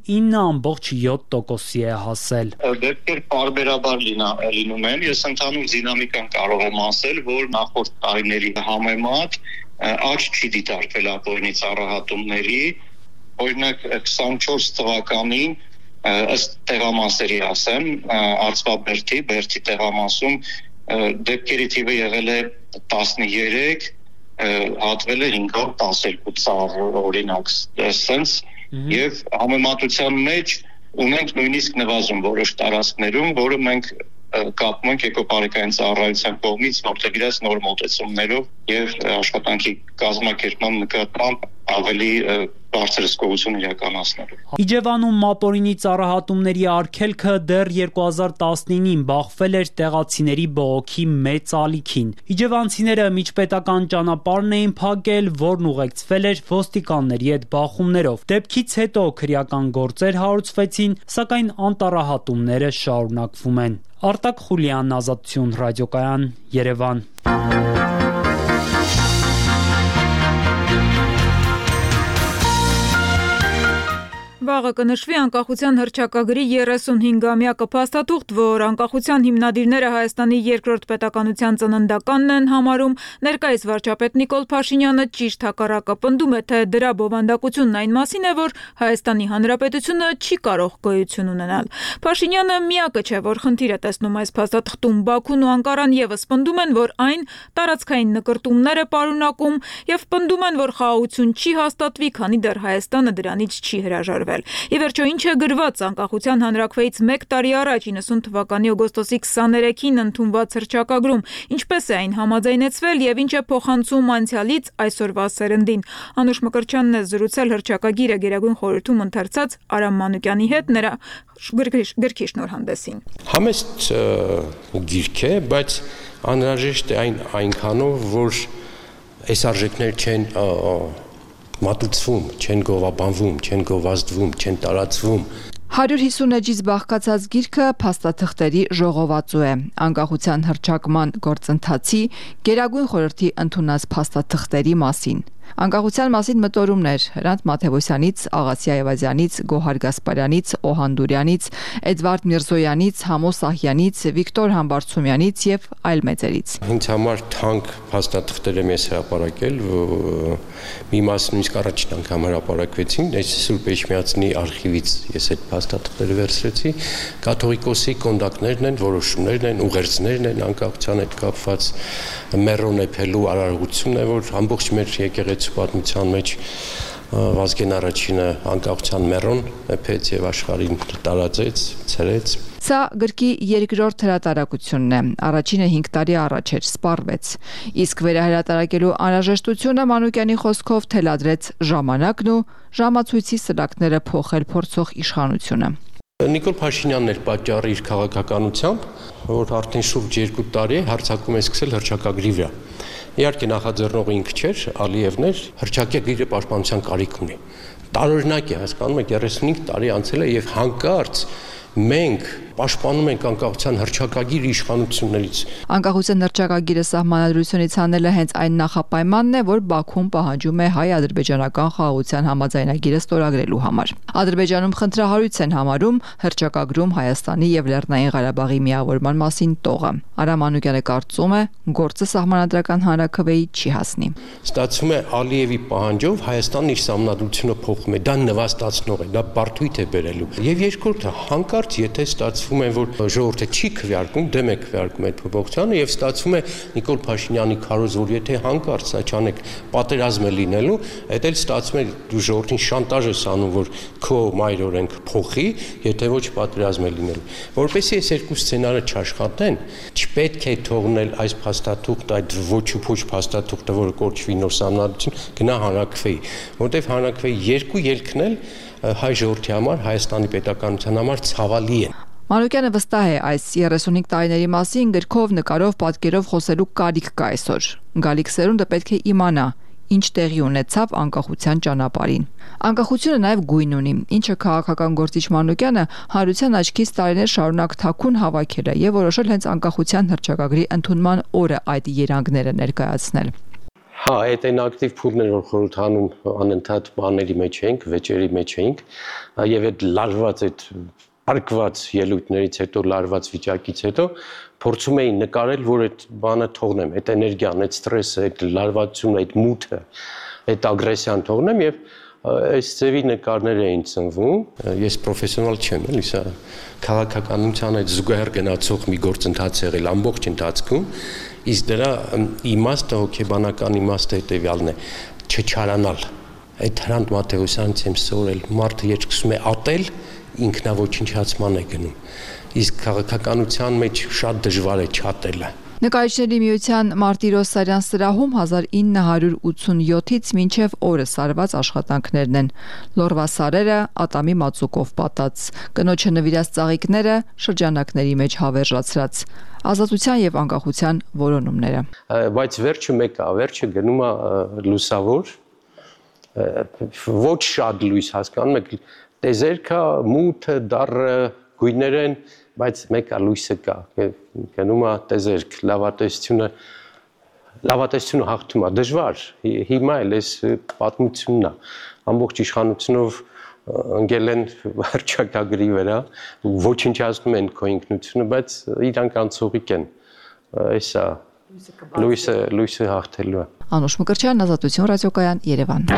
9.7%-ի է հասել։ Դեպքեր պարբերաբար լինում են, ես ընդհանուր դինամիկան կարող եմ ասել, որ նախորդ տարիների համեմատ աճ չի դիտարկվել ապօրինի ծառահատումների, օրինակ 24 թվականին ըստ տեղամասերի ասեմ, Արցվաբերդի տեղամասում դեպքերի թիվը եղել է 13, հատվել է 512 ծառ, օրինակ, սենց, եւ համեմատության մեջ ունենք նույնիսկ նվազում որոշ տարածքներում, որը մենք կապում ենք էկոպարեկային ծառայության կողմից որդեգրած նոր մոտեցումներով եւ աշխատանքի կազմակերպման նկատմամբ ավելի բարձր հսկողություն իրականացնելով։ Իջևանում մապօրինի ծառահատումների արգելքը դեռ 2019-ին բախվել էր տեղացիների բողոքի մեծ ալիքին։ Իջևանցիները միջպետական ճանապարհն էին փակել, որն ուղեկցվել էր ոստիկանների հետ բախումներով։ Դեպքից հետո քրեական գործեր հարուցվեցին, սակայն անտառահատումները շարունակվում են։ Արտակ Խուլյան, Ազատություն ռադիոկայան, Երևան։ Վաղը կնշվի անկախության հռչակագրի 35-ամյակը փաստաթուղթ, որ անկախության հիմնադիրները Հայաստանի երկրորդ պետականության ծննդականն են համարում, ներկայիս վարչապետ Նիկոլ Փաշինյանը ճիշտ հակառակը պնդում է, թե դրա բովանդակությունն այն մասին է, որ Հայաստանի Հանրապետությունը չի կարող գոյություն ունենալ։ Փաշինյանը միակը չէ, որ խնդիր է տեսնում այս փաստաթղթում, Բաքուն ու Անկարան եւս պնդում են, որ այն տարածքային նկրտումներ է պարունակում եւ պնդում են, որ խաղաղություն չի հաստատվի, քանի դեռ Հայաստանը դրանից չի հրաժարվել։ Ի վերջո, ինչ է գրված անկախության հանրաքվեից 1 տարի առաջ 90 թվականի օգոստոսի 23-ին ընդունված հռչակագրում, ինչպես է այն համաձայնեցվել եւ ինչ է փոխանցում անցյալից այսօրվա սերնդին։ Անուշ Մկրտչյանն է զրուցել հռչակագիրը Գերագույն խորհրդում ընթերցած Արամ Մանուկյանի հետ նրա գրքի շնորհանդեսին։ Համեստ գիրք է, բայց անհրաժեշտ է այնքանով, որ այս արժեքներ չեն մատուցվում, չեն գովաբանվում, չեն գովազդվում, չեն տարածվում։ 150 էջից բաղկացած գիրքը փաստաթղթերի ժողովածու է։ Անկախության հռչակման գործընթացի Գերագույն խորհրդի ընդունած փաստաթղթերի մասին։ Անկախության մասին մտորումներ Հրանտ Մաթևոսյանից, Աղասի Այվազյանից, Գոհար Գասպարյանից, Օհան Դուրյանից, Էդվարդ Միրզոյանից, Համոս Ահյանից, Վիկտոր Համբարձումյանից եւ այլ մեծերից։ Ինձ համար թանկ փաստաթղթեր եմ ես հրապարակել, մի մասը նույնիսկ առաջին անգամ հրապարակվեցին, այս Սուրբ Էջմիածնի արխիվից ես այդ փաստաթղթերը վերցրեցի, կաթողիկոսի կոնդակներն են, որոշումներն են, ուղերձներն են անկախության հետ կապված, մեռոն էփելու արարողությունն է, որ ամբողջ մեր եկեղեցու պատմության մեջ Վազգեն առաջինը անկախության մեռոն էփեց եւ աշխարհին տարածեց, ցրեց։ Սա գրքի երկրորդ հրատարակությունն է։ Առաջինը 5 տարի առաջ էր, սպառվեց։ Իսկ վերահրատարակելու անհրաժեշտությունը Մանուկյանի խոսքով թելադրեց ժամանակն ու ժամացույցի սրակները փոխել փորձող իշխանությունը։ Նիկոլ Փաշինյանն էր պատճառը իր քաղաքականությամբ, որ արդեն շուրջ 2 տարի հարձակում է սկսել հռչակագրի վրա։ Իհարկե նախաձեռնողը ինքը չէր, Ալիևն էր, հռչակագրի պաշտպանության կարիք ունի։ Տարօրինակ է, հասկանում եք, 35 տարի անցել է եւ հանկարծ մենք պաշտպանում ենք անկախության հռչակագիր իշխանություններից։ Անկախության հռչակագիրը սահմանադրությունից հանելը հենց այն նախապայմանն է, որ Բաքուն պահանջում է հայ-ադրբեջանական խաղաղության համաձայնագիրը ստորագրելու համար։ Ադրբեջանում խնդրահարույց են համարում հռչակագրում Հայաստանի եւ Լեռնային Ղարաբաղի միավորման մասին տողը։ Արամ Մանուկյանը կարծում է, գործը սահմանադրական հանրաքվեի չի հասնի։ Ստացվում է Ալիևի պահանջով Հայաստանն իր սահմանադրությունը փոխում է, դա նվաստացնող է, դա բարդույթ է բերելու։ Եվ երկրորդը, հանկարծ եթե ստացվում է, որ ժողովուրդը չի քվեարկում, դեմ է քվեարկում այդ փոփոխությանը եւ ստացվում է Նիկոլ Փաշինյանի քարոզ, որ եթե հանկարծ սա չանեք, պատերազմ է լինելու, այդ էլ ստացվում է դու ժողովրդին շանտաժ ես անում, որ քո մայր օրենք փոխի, եթե ոչ պատերազմ է լինելու։ Որպեսզի այս երկու սցենարը չաշխատեն, չպետք է թողնել այս փաստաթուղթը, այդ ոչ ու փոչ փաստաթուղթը, որը կոչվի նոր սահմանադրություն, գնա հանրաքվեի, որտեղ հանրաքվեի երկու ելքն էլ հայ ժողովրդի համար, Հայաստանի պետականության համար ցավալի են։ Մանուկյանը վստահ է այս 35 տարիների մասին գրքով, նկարով, պատկերով խոսելու կարիք կա այսօր։ Գալիք սերունդը պետք է իմանա, ինչ տեղի ունեցավ անկախության ճանապարհին։ Անկախությունը նաև գույն ունի, ինչը քաղաքական գործիչ Մանուկյանը հարության աչքից տարիներ շարունակ թաքուն հավաքել է եւ որոշել հենց անկախության հռչակագրի ընդունման օրը այդ երանգները ներկայացնել։ Հա, այդ այն ակտիվ փուլներ, որ խորհրդանում անընդհատ բաների մեջ էինք, վեճերի մեջ էինք, եւ այդ լարված այդ արկված ելույթներից հետո, լարված վիճակից հետո փորձում էին նկարել, որ այդ բանը թողնեմ, այդ էներգիան, այդ ստրեսը, այդ լարվածությունը, այդ մութը, այդ ագրեսիան թողնեմ եւ այս ծևի նկարներ էին ծնվում։ Ես պրոֆեսիոնալ չեմ, էլի, սա քաղաքականության այդ զուգահեռ գնացող մի գործընթաց եղել ամբողջ ընթացքում, իսկ դրա իմաստը, հոգեբանական իմաստը հետևյալն է՝ չչարանալ։ Այդ Հրանտ Մատթեոսյանից եմ սովորել, մարդը երբ սկսում է ատել, ինքնաոչնչացման է գնում։ Իսկ քաղաքականության մեջ շատ դժվար է չատելը։ Նկարիչների միության Մարտիրոսարյան սրահում 1987-ից մինչև օրս արված աշխատանքներն են։ Լորվա սարերը ատամի մածուկով պատած, կնոջը նվիրած ծաղիկները շրջանակների մեջ հավերժացրած, ազատության եւ անկախության որոնումները։ Բայց վերջը մեկ է, վերջը գնում է լուսավոր, ոչ շատ լույս հասկանում եք, տեզերքը, մութը, դառը գույներ են, բայց մեկը լույսը կա, գնում է տեզերք, լավատեսությունը հաղթում է, դժվար, հիմա էլ այս պատմությունն է, ամբողջ իշխանությունով ընկել են հռչակագրի վրա, ոչնչացնում են քո ինքնությունը, բայց իրանք անցողիկ են, այսա լույսը հաղթելու է։ Անուշ Մկրտչյան, Ազատություն ռադիոկայան, Երևան։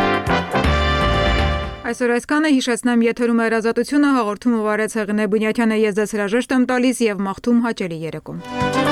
Այսօր այսքանը, հիշեցնեմ, եթերում է Ազատությունը, հաղորդումը վարեց Հեղինե Բունյաթյանը, ես ձեզ հրաժեշտ եմ տալիս եւ մաղթում հաճելի երեկո։